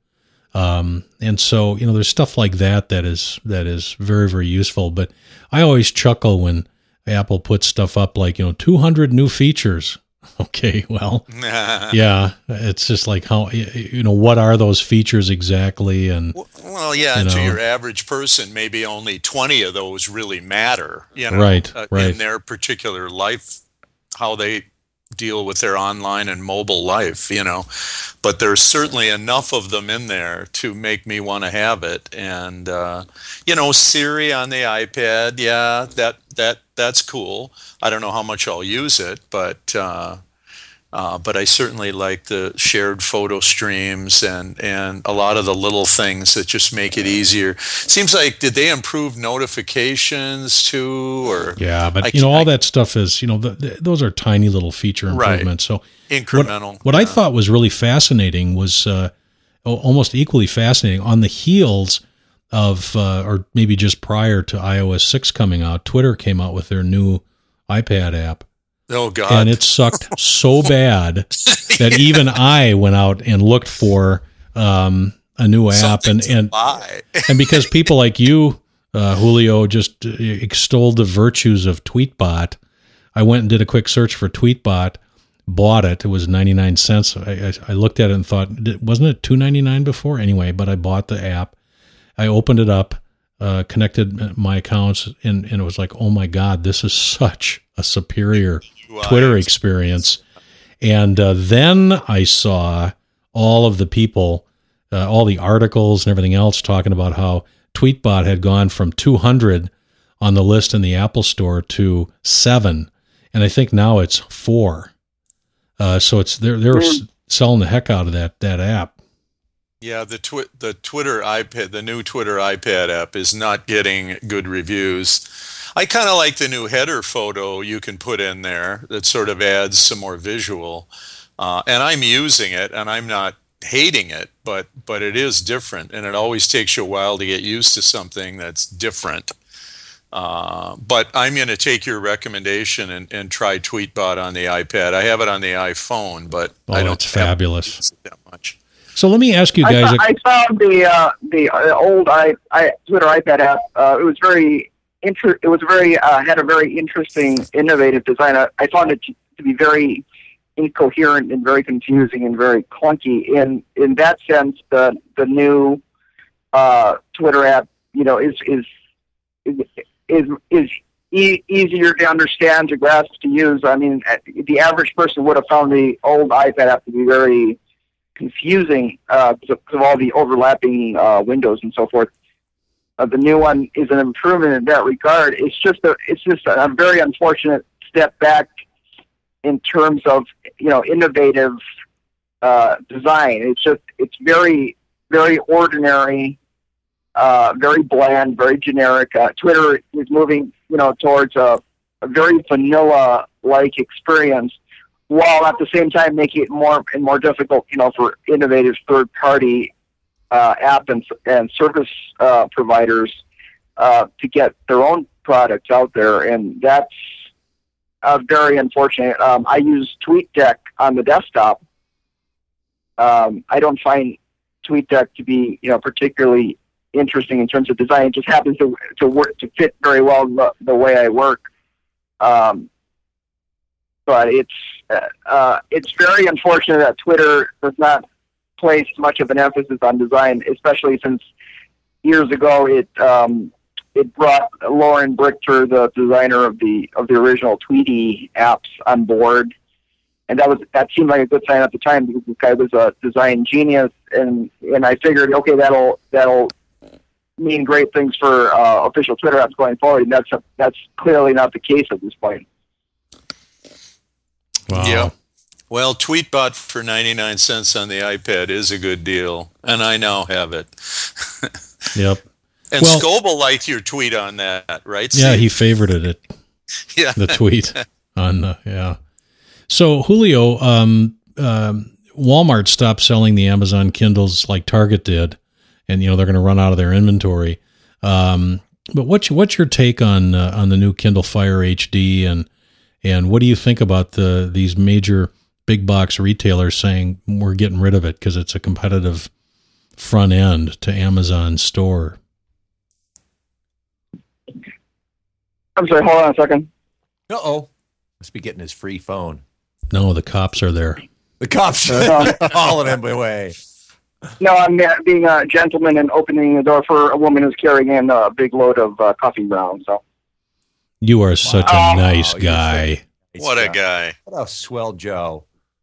Um, and so, you know, there's stuff like that that is that is very, very useful. But I always chuckle when Apple puts stuff up like, you know, two hundred new features. Okay, well, yeah, it's just like, how, you know, what are those features exactly? And
well, yeah,
you
and
know,
to your average person, maybe only twenty of those really matter, you know,
right,
uh,
right.
in their particular life, how they deal with their online and mobile life, you know. But there's certainly enough of them in there to make me want to have it. And uh, you know, Siri on the iPad, yeah, that that that's cool. I don't know how much I'll use it, but uh, uh, but I certainly like the shared photo streams and and a lot of the little things that just make it easier. Seems like, did they improve notifications too? Or
yeah, but
I,
you know, all
I,
that stuff is, you know, the, the, those are tiny little feature improvements.
Right.
So
incremental.
What, what
yeah.
I thought was really fascinating was uh, almost equally fascinating on the heels of, uh, or maybe just prior to i O S six coming out, Twitter came out with their new iPad app.
Oh, God.
And it sucked so bad that yeah. even I went out and looked for um, a new app.
Something
and and, and because people like you, uh, Julio, just extolled the virtues of Tweetbot, I went and did a quick search for Tweetbot, bought it. It was ninety-nine cents. I, I, I looked at it and thought, wasn't it two ninety-nine before? Anyway, but I bought the app. I opened it up, uh, connected my accounts, and, and it was like, oh my God, this is such a superior Twitter experience. And uh, then I saw all of the people, uh, all the articles and everything else talking about how Tweetbot had gone from two hundred on the list in the Apple Store to seven, and I think now it's four. Uh, so it's they're they're mm. selling the heck out of that that app.
Yeah, the twi- the Twitter iPad, the new Twitter iPad app is not getting good reviews. I kind of like the new header photo you can put in there that sort of adds some more visual. Uh, and I'm using it, and I'm not hating it, but but it is different, and it always takes you a while to get used to something that's different. Uh, but I'm going to take your recommendation and, and try Tweetbot on the iPad. I have it on the iPhone, but
oh,
I don't
it's fabulous.
Use it that much.
So let me ask you guys.
I, I found the uh, the old I, I, Twitter iPad app. Uh, it was very inter- It was very uh, had a very interesting, innovative design. I, I found it to be very incoherent and very confusing and very clunky. In in that sense, the the new uh, Twitter app, you know, is is is is, is e- easier to understand, to grasp, to use. I mean, the average person would have found the old iPad app to be very confusing uh, because of all the overlapping uh, windows and so forth. Uh, the new one is an improvement in that regard. It's just a it's just a, a very unfortunate step back in terms of, you know, innovative uh, design. It's just it's very very ordinary, uh, very bland, very generic. Uh, Twitter is moving, you know, towards a, a very vanilla-like experience, while at the same time making it more and more difficult, you know, for innovative third-party uh, app and, and service uh, providers uh, to get their own products out there, and that's uh, very unfortunate. Um, I use TweetDeck on the desktop. Um, I don't find TweetDeck to be, you know, particularly interesting in terms of design. It just happens to to work to fit very well the, the way I work. Um, but it's uh, uh, it's very unfortunate that Twitter does not place much of an emphasis on design, especially since years ago it um, it brought Lauren Brichter, the designer of the of the original Tweety apps, on board, and that was that seemed like a good sign at the time because this guy was a design genius, and and I figured, okay, that'll that'll mean great things for uh, official Twitter apps going forward, and that's a, that's clearly not the case at this point.
Wow.
Yeah. Well, Tweetbot for ninety-nine cents on the iPad is a good deal, and I now have it.
Yep.
And
well,
Scoble liked your tweet on that, right?
Yeah,
Steve?
he favorited it.
Yeah.
The tweet on, uh, yeah. So, Julio, um, um, Walmart stopped selling the Amazon Kindles like Target did, and, you know, they're going to run out of their inventory. Um, but what's, what's your take on uh, on the new Kindle Fire H D, and and what do you think about the these major big box retailers saying we're getting rid of it because it's a competitive front end to Amazon store?
I'm sorry, hold on a second.
Uh-oh. Must be getting his free phone.
No, the cops are there.
The cops are hauling him away.
No, I'm uh, being a gentleman and opening the door for a woman who's carrying in a big load of uh, coffee grounds. So
You are such
Wow.
a nice
Wow,
guy.
Nice
What a guy.
What a swell Joe.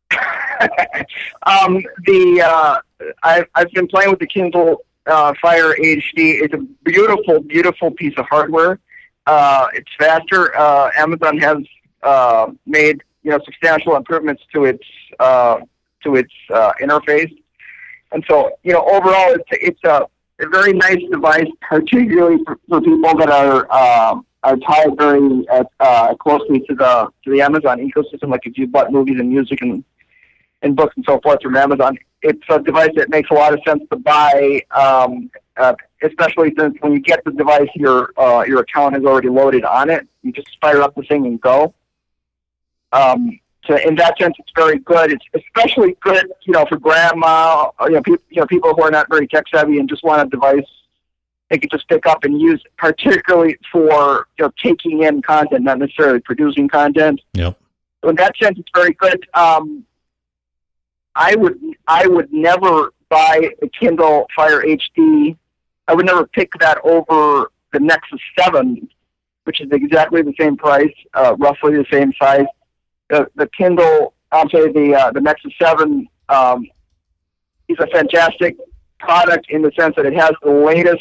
um, the uh, I've I've been playing with the Kindle uh, Fire H D. It's a beautiful, beautiful piece of hardware. Uh, it's faster. Uh, Amazon has uh, made you know substantial improvements to its uh, to its uh, interface, and so you know overall it's it's a, a very nice device, particularly for, for people that are uh, are tied very uh, uh, closely to the to the Amazon ecosystem. Like if you bought movies and music and and books and so forth from Amazon, it's a device that makes a lot of sense to buy. Um, uh, especially since when you get the device, your uh, your account is already loaded on it. You just fire up the thing and go. Um, so in that sense, it's very good. It's especially good, you know, for grandma, or, you know, people, you know, people who are not very tech savvy and just want a device they could just pick up and use, particularly for you know taking in content, not necessarily producing content.
Yep.
So in that sense, it's very good. Um, I would I would never buy a Kindle Fire H D. I would never pick that over the Nexus seven, which is exactly the same price, uh, roughly the same size. The, the Kindle, I'm sorry, the uh, the Nexus seven um, is a fantastic product in the sense that it has the latest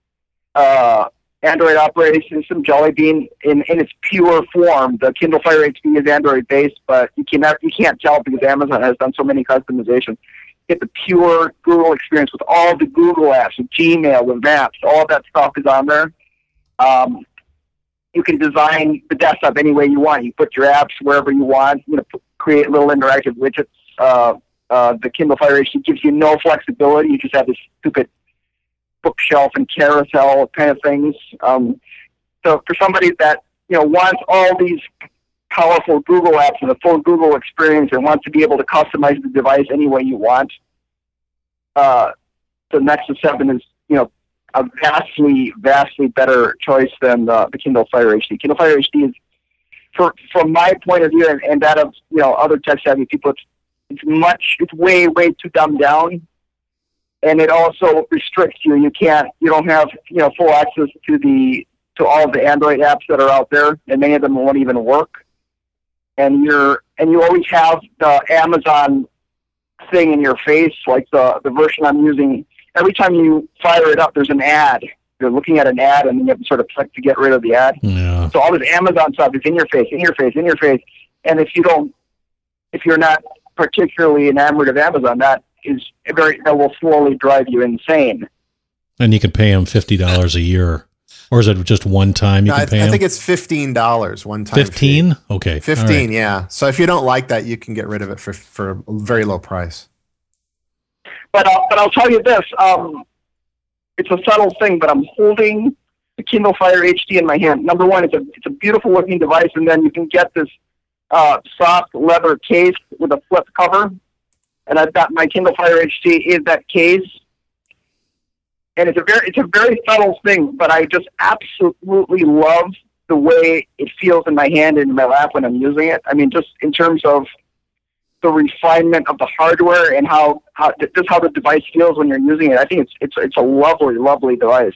uh, Android operating system, Jelly Bean, in, in its pure form. The Kindle Fire H D is Android based, but you cannot you can't tell because Amazon has done so many customizations. Get the pure Google experience with all the Google apps, with Gmail, with Maps, all of that stuff is on there. Um, you can design the desktop any way you want. You put your apps wherever you want. You know, create little interactive widgets. Uh, uh, the Kindle Fire H D gives you no flexibility. You just have this stupid bookshelf and carousel kind of things. Um, so for somebody that you know wants all these powerful Google apps and a full Google experience and wants to be able to customize the device any way you want, uh, the Nexus seven is, you know, a vastly, vastly better choice than the, the Kindle Fire H D. Kindle Fire H D is, for, from my point of view and, and that of, you know, other tech-savvy people, it's, it's much, it's way, way too dumbed down. And it also restricts you. You can't, you don't have, you know, full access to the, to all of the Android apps that are out there, and many of them won't even work. And you're and you always have the Amazon thing in your face, like the, the version I'm using. Every time you fire it up, there's an ad. You're looking at an ad, and then you have to sort of click to get rid of the ad.
Yeah.
So all this Amazon stuff is in your face, in your face, in your face. And if you don't, if you're not particularly enamored of Amazon, that is very that will slowly drive you insane.
And you can pay them fifty dollars a year. Or is it just one time you
No,
can
I,
pay
I
them?
think it's fifteen dollars one time.
fifteen?
fee.
Okay.
Fifteen,
All right.
yeah. So if you don't like that, you can get rid of it for for a very low price.
But uh, but I'll tell you this: um, it's a subtle thing, but I'm holding the Kindle Fire H D in my hand. Number one, it's a it's a beautiful looking device, and then you can get this uh, soft leather case with a flip cover. And I've got my Kindle Fire H D in that case, and it's a very it's a very subtle thing, but I just absolutely love the way it feels in my hand and in my lap when I'm using it. I mean, just in terms of the refinement of the hardware and how, how just how the device feels when you're using it. I think it's it's it's a lovely, lovely device.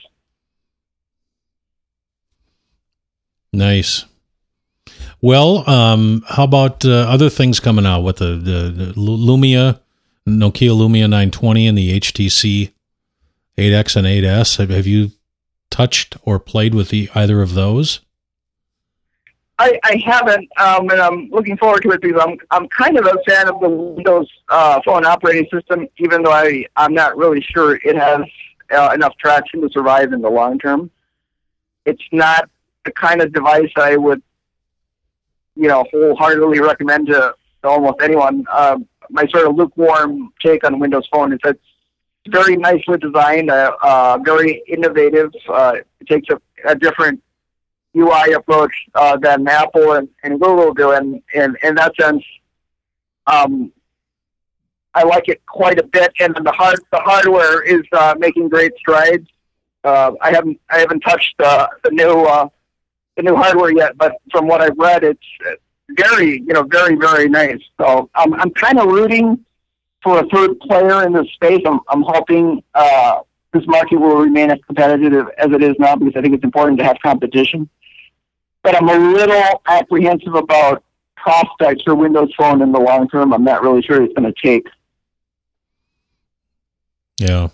Nice. Well, um, how about uh, other things coming out with the, the, the Lumia, Nokia Lumia nine twenty and the H T C eight X and eight S? Have, have you touched or played with the, either of those?
I, I haven't, um, and I'm looking forward to it because I'm I'm kind of a fan of the Windows uh, Phone operating system, even though I, I'm not really sure it has uh, enough traction to survive in the long term. It's not the kind of device I would, you know, wholeheartedly recommend to, to almost anyone. Uh, my sort of lukewarm take on Windows Phone is that it's very nicely designed, uh, uh, very innovative. Uh, it takes a, a different U I approach uh, than Apple and, and Google do, and in in that sense, um, I like it quite a bit. And the hard the hardware is uh, making great strides. Uh, I haven't I haven't touched uh, the new uh, the new hardware yet, but from what I've read, it's very you know very very nice. So um, I'm kind of rooting for a third player in this space. I'm I'm hoping uh, this market will remain as competitive as it is now, because I think it's important to have competition. But I'm a little apprehensive about prospects for Windows Phone in the long term. I'm not really sure it's going to take.
Yeah.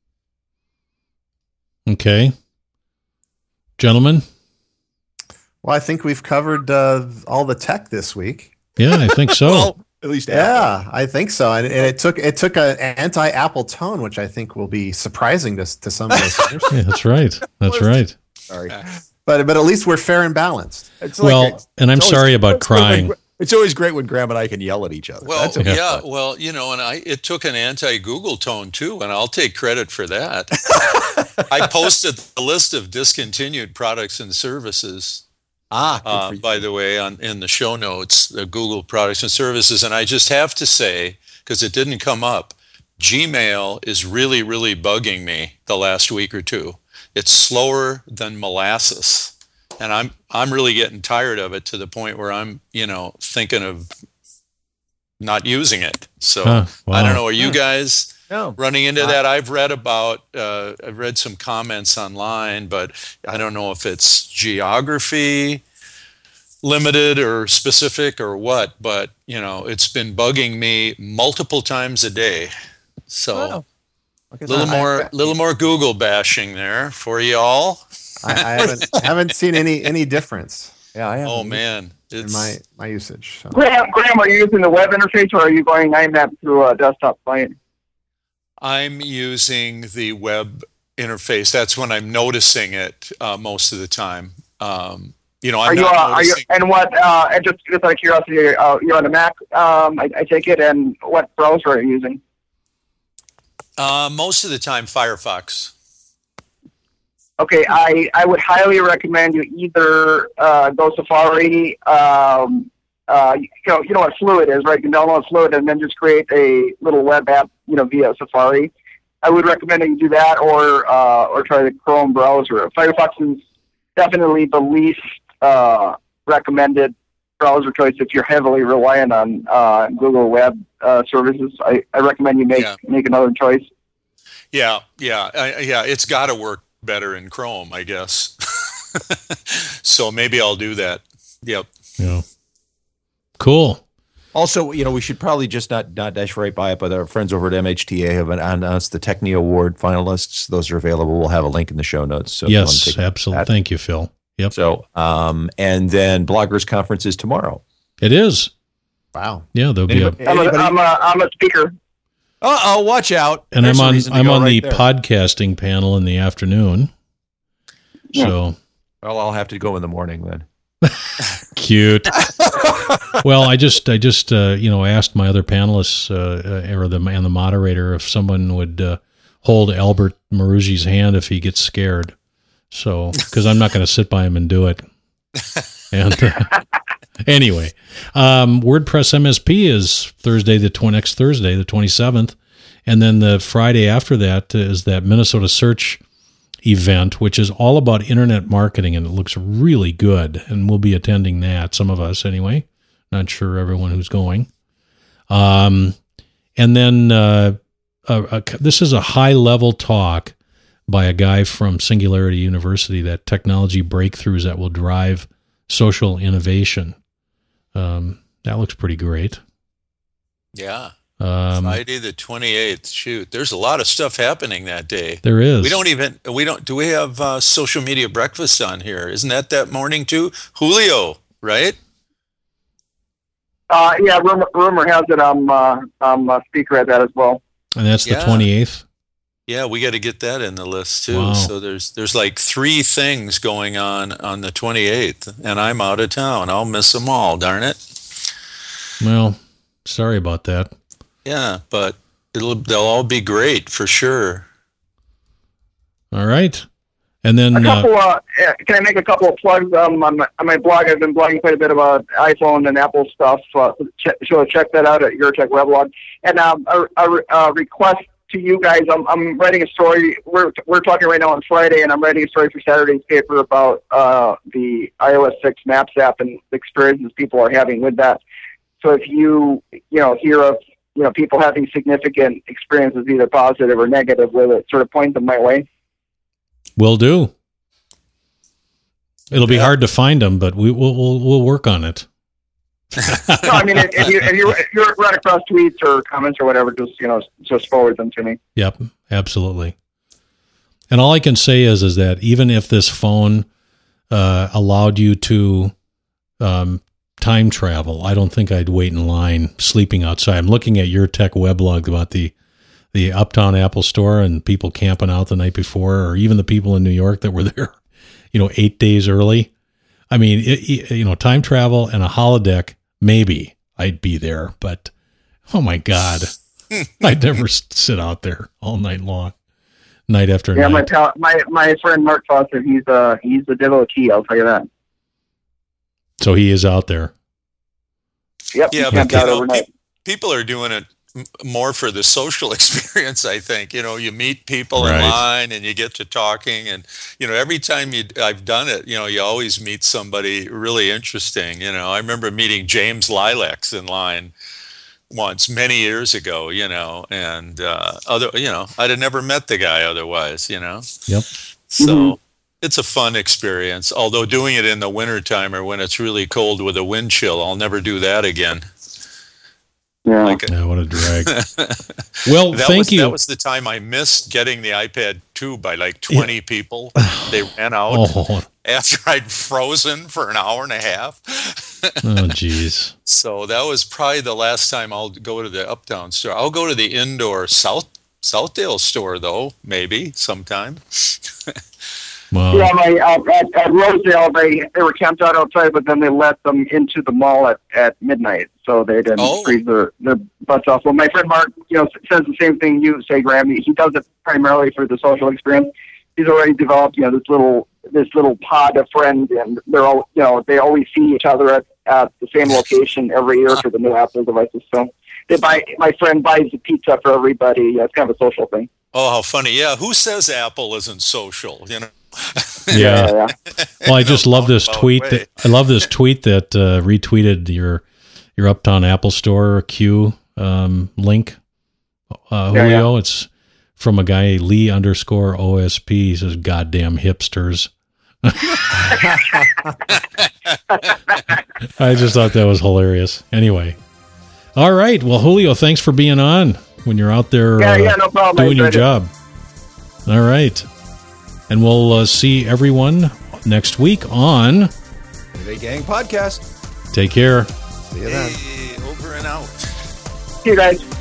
Okay. Gentlemen?
Well, I think we've covered uh, all the tech this week.
Yeah, I think so.
Well, at least Apple.
Yeah, I think so. And, and it took it took an anti-Apple tone, which I think will be surprising to, to some listeners.
Yeah, that's right. That's right.
Sorry. But but at least we're fair and balanced.
It's
Well,
like,
and I'm
it's
sorry
always-
about
it's always
crying.
great- It's always great when Graham and I can yell at each other.
Well,
That's okay.
yeah, well, you know, and I it took an anti-Google tone too, and I'll take credit for that. I posted the list of discontinued products and services.
Ah, good
Uh,
for you.
by the way, on in the show notes, the Google products and services, and I just have to say, because it didn't come up, Gmail is really, really bugging me the last week or two. It's slower than molasses, and I'm I'm really getting tired of it to the point where I'm, you know, thinking of not using it. So
Huh, wow.
I don't know. Are you guys
No.
running into that? I've read about, uh, I've read some comments online, but I don't know if it's geography limited or specific or what, but you know, it's been bugging me multiple times a day. So
Wow.
a little more, little more Google bashing there for y'all.
I, I haven't haven't seen any any difference
Yeah, I have.
Oh man,
in
it's
my my usage. So.
Graham, Graham, are you using the web interface, or are you going I M A P through a desktop client?
I'm using the web interface. That's when I'm noticing it uh, most of the time. Um, you know, I'm
Are you,
not
uh, are you,
noticing.
and what, uh, and just, just out of curiosity, uh, you're on a Mac, um, I, I take it, and what browser are you using?
Uh, most of the time, Firefox.
Okay, I, I would highly recommend you either uh, go Safari, um, uh, you know, you know what Fluid is, right? You can download Fluid and then just create a little web app, you know, via Safari. I would recommend that you do that, or uh, or try the Chrome browser. Firefox is definitely the least uh, recommended browser choice if you're heavily reliant on uh, Google Web uh, services. I, I recommend you make
Yeah.
make another choice.
Yeah, yeah, I, yeah. It's got to work better in Chrome, I guess. So maybe I'll do that. Yep.
Yeah. Cool.
Also, you know, we should probably just not not dash right by it, but our friends over at M H T A have announced the Techni Award finalists. Those are available. We'll have a link in the show notes. So if you want to
Yes,
take a look at
absolutely.
that.
Thank you, Phil. Yep.
So, um, and then Bloggers Conference is tomorrow.
It is.
Wow.
Yeah, there'll be a,
Anybody-
I'm a,
anybody-
I'm a, I'm a speaker.
Uh oh, watch out!
and
There's
I'm
a
on
reason to
I'm
go
on
right
the
there.
podcasting panel in the afternoon. So
Well, I'll have to go in the morning then.
cute. Well, I just I just uh, you know asked my other panelists uh, or the and the moderator if someone would uh, hold Albert Maruggi's hand if he gets scared. So because I'm not going to sit by him and do it. And uh, anyway, um, WordPress M S P is Thursday the tw- next Thursday the twenty-seventh, And then the Friday after that is that Minnesota Search event, which is all about internet marketing, and it looks really good. And we'll be attending that, some of us anyway. Not sure everyone who's going. Um, and then uh, uh, uh, this is a high-level talk by a guy from Singularity University, that technology breakthroughs that will drive social innovation. Um, that looks pretty great.
Yeah.
Um,
Friday the twenty-eighth. Shoot, there's a lot of stuff happening that day.
There is.
We don't even, we don't, do we have uh, social media breakfast on here? Isn't that that morning too? Julio, right?
Uh, yeah, rumor, rumor has it I'm, uh, I'm a speaker at that as well.
And that's the
Yeah.
twenty-eighth?
Yeah, we got to get that in the list too.
Wow.
So there's there's like three things going on on the twenty-eighth, and I'm out of town. I'll miss them all, darn it.
Well, sorry about that.
Yeah, but it'll they'll all be great for sure.
All right. And then...
A couple.
Uh,
Uh, yeah, can I make a couple of plugs um, on my on my blog? I've been blogging quite a bit about iPhone and Apple stuff. Uh, ch- so check that out at YourTech Weblog. And um, a, a, a request to you guys. I'm, I'm writing a story. We're we're talking right now on Friday, and I'm writing a story for Saturday's paper about uh, the i O S six Maps app and the experiences people are having with that. So if you you know hear of you know people having significant experiences, either positive or negative with it, sort of point them my way.
will do. It'll be
Yeah.
hard to find them, but we will we'll, we'll work on it.
No, I mean, if, if you if you if you run across tweets or comments or whatever, just you know, just forward them to me.
Yep, absolutely. And all I can say is, is that even if this phone uh, allowed you to um, time travel, I don't think I'd wait in line sleeping outside. I'm looking at your tech weblog about the the Uptown Apple Store and people camping out the night before, or even the people in New York that were there, you know, eight days early. I mean, it, it, you know, time travel and a holodeck, maybe I'd be there, but oh my God, I'd never s- sit out there all night long, night after
Yeah, my
night.
pal, my my friend Mark Foster, he's uh he's a devotee. I'll tell you that.
So he is out there.
Yep.
Yeah,
he
but
camped
you
out
know,
overnight.
pe- people are doing it m- more for the social experience, I think. You know, you meet people
Right.
in line and you get to talking, and you know, every time you I've done it, you know, you always meet somebody really interesting. You know, I remember meeting James Lilacs in line once many years ago. You know, and uh, other, you know, I'd have never met the guy otherwise. You know,
Yep.
so.
Mhm.
It's a fun experience, although doing it in the wintertime or when it's really cold with a wind chill, I'll never do that again.
Yeah.
Like
Yeah, what a drag. Well,
that
thank
was,
you.
That was the time I missed getting the iPad two by like twenty people. They ran out
Oh,
after I'd frozen for an hour and a half.
oh, geez.
So that was probably the last time I'll go to the Uptown store. I'll go to the indoor South Southdale store, though, maybe sometime.
Well,
Yeah, my uh, at, at Rosedale, they they were camped out outside, but then they let them into the mall at, at midnight, so they didn't
Oh.
freeze their, their butts off. Well, my friend Mark, you know, says the same thing you say, Graham. He, he does it primarily for the social experience. He's already developed, you know, this little this little pod of friends, and they're all, you know, they always see each other at, at the same location every year for the new Apple devices. So they buy. My friend buys a pizza for everybody. Yeah, it's kind of a social thing.
Oh, how funny. Yeah, who says Apple isn't social, you know?
yeah.
yeah.
Well, I just love this
roundabout
tweet.
way.
That, I love this tweet that uh, retweeted your your Uptown Apple Store Q um, link, uh,
Yeah,
Julio. It's from a guy Lee underscore O S P. He says, "Goddamn hipsters." I just thought that was hilarious. Anyway, all right. Well, Julio, thanks for being on when you're out there
Yeah,
uh,
yeah, no problem.
doing your
I enjoyed
job. All right. And we'll uh, see everyone next week on
Anyway, Gang Podcast.
Take Care.
See you then.
Hey, over and out.
it. See you guys.